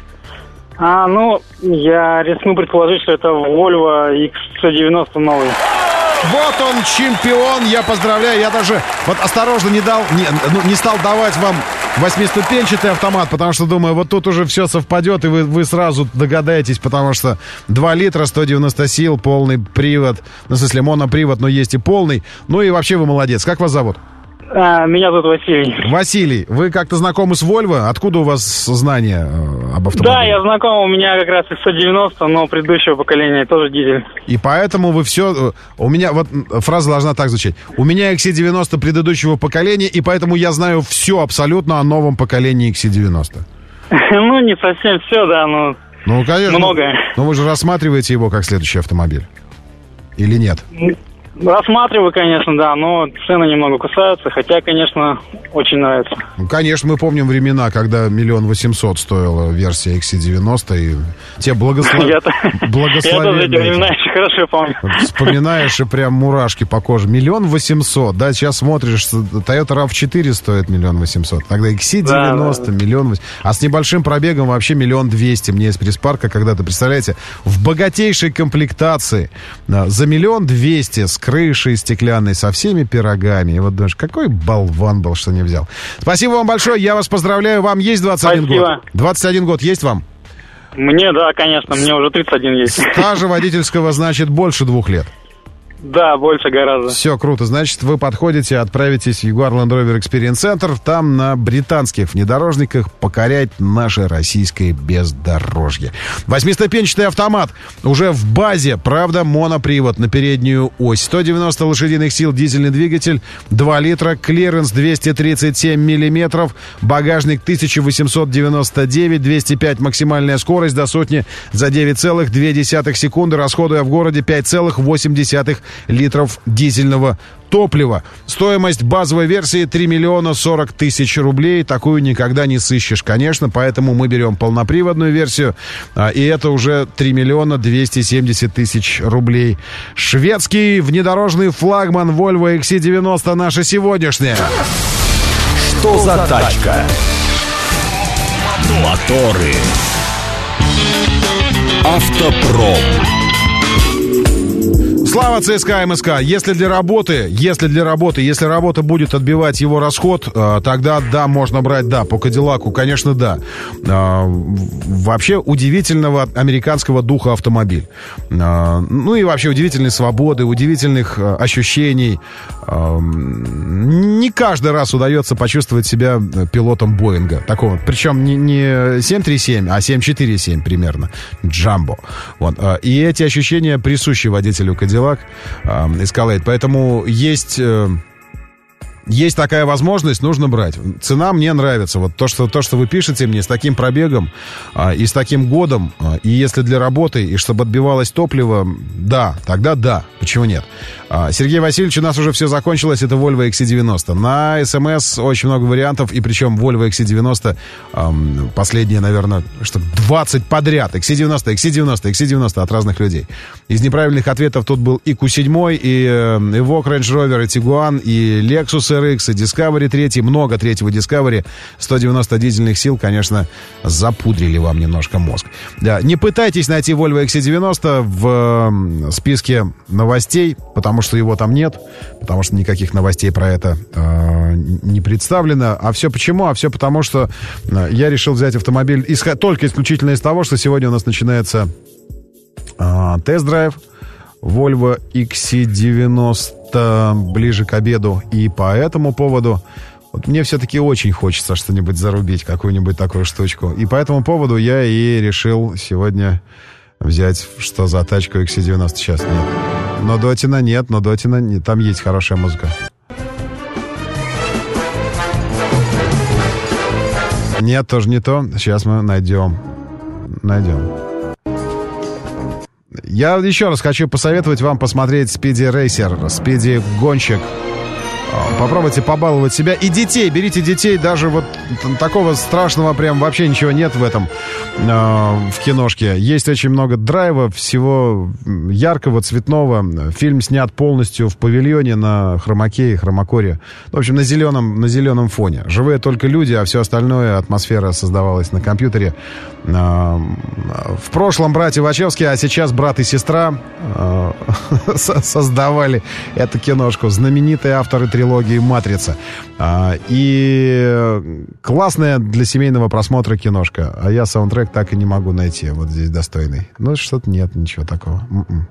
А, ну, я рискну предположить, что это Volvo икс девяносто новый.
Вот он, чемпион, я поздравляю. Я даже вот осторожно не дал, не, ну, не стал давать вам восьмиступенчатый автомат, потому что думаю, вот тут уже все совпадет, и вы, вы сразу догадаетесь, потому что два литра, сто девяносто сил, полный привод, ну, в смысле, монопривод, но есть и полный. Ну и вообще вы молодец. Как вас зовут?
А, меня зовут Василий.
Василий, вы как-то знакомы с Volvo? Откуда у вас знания э, об автомобиле?
Да, я знаком, у меня как раз икс сто девяносто, но предыдущего поколения, тоже дизель.
И поэтому вы все... У меня, вот фраза должна так звучать. У меня икс девяносто предыдущего поколения, и поэтому я знаю все абсолютно о новом поколении икс девяносто.
Ну, не совсем все, да, но
ну, конечно,
многое.
Но вы же рассматриваете его как следующий автомобиль? Или нет?
Рассматриваю, конечно, да, но цены немного кусаются, хотя, конечно, очень нравится.
Ну, конечно, мы помним времена, когда миллион восемьсот стоила версия икс девяносто, и те благослов... благословенные.
Я тоже эти времена еще хорошо помню.
Вспоминаешь, и прям мурашки по коже. Миллион восемьсот, да, сейчас смотришь, Toyota рав четыре стоит миллион восемьсот, тогда икс девяносто, да, да. миллион восемьсот, а с небольшим пробегом вообще миллион двести. Мне из пресс-парка когда-то, представляете, в богатейшей комплектации за миллион двести с крышей стеклянной, со всеми пирогами. И вот думаешь, какой болван был, что не взял. Спасибо вам большое, я вас поздравляю. Вам есть двадцать один
Спасибо.
год? двадцать один год есть вам?
Мне, да, конечно, мне уже тридцать один есть.
Стажа водительского, значит, больше двух лет.
Да, больше гораздо.
Все круто. Значит, вы подходите, отправитесь в Jaguar Land Rover Experience Center, там на британских внедорожниках покорять наше российское бездорожье. Восьмиступенчатый автомат уже в базе, правда, монопривод на переднюю ось. сто девяносто лошадиных сил, дизельный двигатель, два литра, клиренс двести тридцать семь миллиметров, багажник тысяча восемьсот девяносто девять, двести пять максимальная скорость, до сотни за девять целых две десятых секунды, расходуя в городе пять целых восемь десятых литров дизельного топлива. Стоимость базовой версии три миллиона сорок тысяч рублей. Такую никогда не сыщешь, конечно, поэтому мы берем полноприводную версию, и это уже три миллиона двести семьдесят тысяч рублей. Шведский внедорожный флагман Volvo икс девяносто наша сегодняшняя.
Что за тачка? Моторы. Автопром.
Слава ЦСКА МСК. Если для работы, если для работы, если работа будет отбивать его расход, тогда да, можно брать, да, по Кадиллаку, конечно, да. Вообще удивительного американского духа автомобиль. Ну и вообще удивительной свободы, удивительных ощущений. Не каждый раз удается почувствовать себя пилотом Боинга. Такого, причем не, не семь три семь, а семь четыре семь примерно. Джамбо. Вот. И эти ощущения присущи водителю Кадиллака. Escalade. Поэтому есть, есть такая возможность, нужно брать. Цена мне нравится. Вот то, что, то, что вы пишете мне с таким пробегом а, и с таким годом, а, и если для работы, и чтобы отбивалось топливо, да, тогда да, почему нет? А, Сергей Васильевич, у нас уже все закончилось, это Volvo икс девяносто. На СМС очень много вариантов, и причем Volvo икс девяносто эм, последние, наверное, штук двадцать подряд. икс девяносто, икс девяносто, икс девяносто от разных людей. Из неправильных ответов тут был и кью семь, и э, Evoque Range Rover, и Tiguan, и Lexus эр икс, и Discovery три, много третьего Discovery. сто девяносто дизельных сил, конечно, запудрили вам немножко мозг. Да, не пытайтесь найти Volvo икс девяносто в э, списке новостей, потому что его там нет, потому что никаких новостей про это э, не представлено. А все почему? А все потому, что э, я решил взять автомобиль исход, только исключительно из того, что сегодня у нас начинается э, тест-драйв Volvo икс девяносто ближе к обеду. И по этому поводу вот мне все-таки очень хочется что-нибудь зарубить, какую-нибудь такую штучку. И по этому поводу я и решил сегодня взять «Что за тачка» икс си девяносто сейчас нет. Но Дотина нет, но Дотина нет. Там есть хорошая музыка. Нет, тоже не то. Сейчас мы найдем. Найдем. Я еще раз хочу посоветовать вам посмотреть Speedy Racer, Speedy Гонщик. Попробуйте побаловать себя. И детей, берите детей. Даже вот такого страшного прям вообще ничего нет в этом, э, в киношке. Есть очень много драйва, всего яркого, цветного. Фильм снят полностью в павильоне на хромаке и хромакоре. В общем, на зеленом, на зеленом фоне. Живые только люди, а все остальное, атмосфера создавалась на компьютере. Э, в прошлом братья Вачовски, а сейчас брат и сестра э, создавали эту киношку. Знаменитые авторы трилогии «Матрица». А, и классная для семейного просмотра киношка. А я саундтрек так и не могу найти вот здесь достойный. Ну, что-то нет, ничего такого. М-м.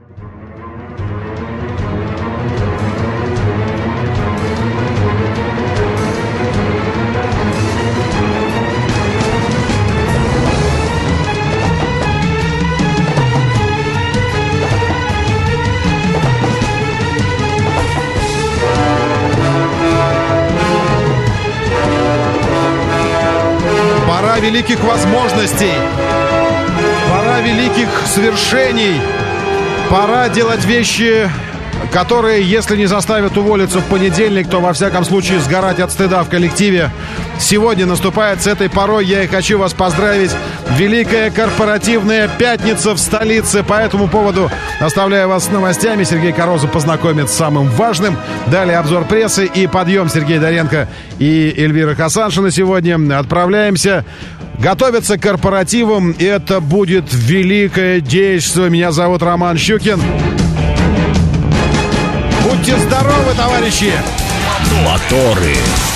Пора великих возможностей, пора великих свершений, пора делать вещи, которые, если не заставят уволиться в понедельник, то, во всяком случае, сгорать от стыда в коллективе. Сегодня наступает с этой порой, я и хочу вас поздравить, Великая корпоративная пятница в столице. По этому поводу оставляю вас с новостями. Сергей Короза познакомит с самым важным. Далее обзор прессы и подъем Сергей Доренко и Эльвира Хасаншина сегодня. Отправляемся готовиться к корпоративам. Это будет великое действие. Меня зовут Роман Щукин. Будьте здоровы, товарищи!
Моторы.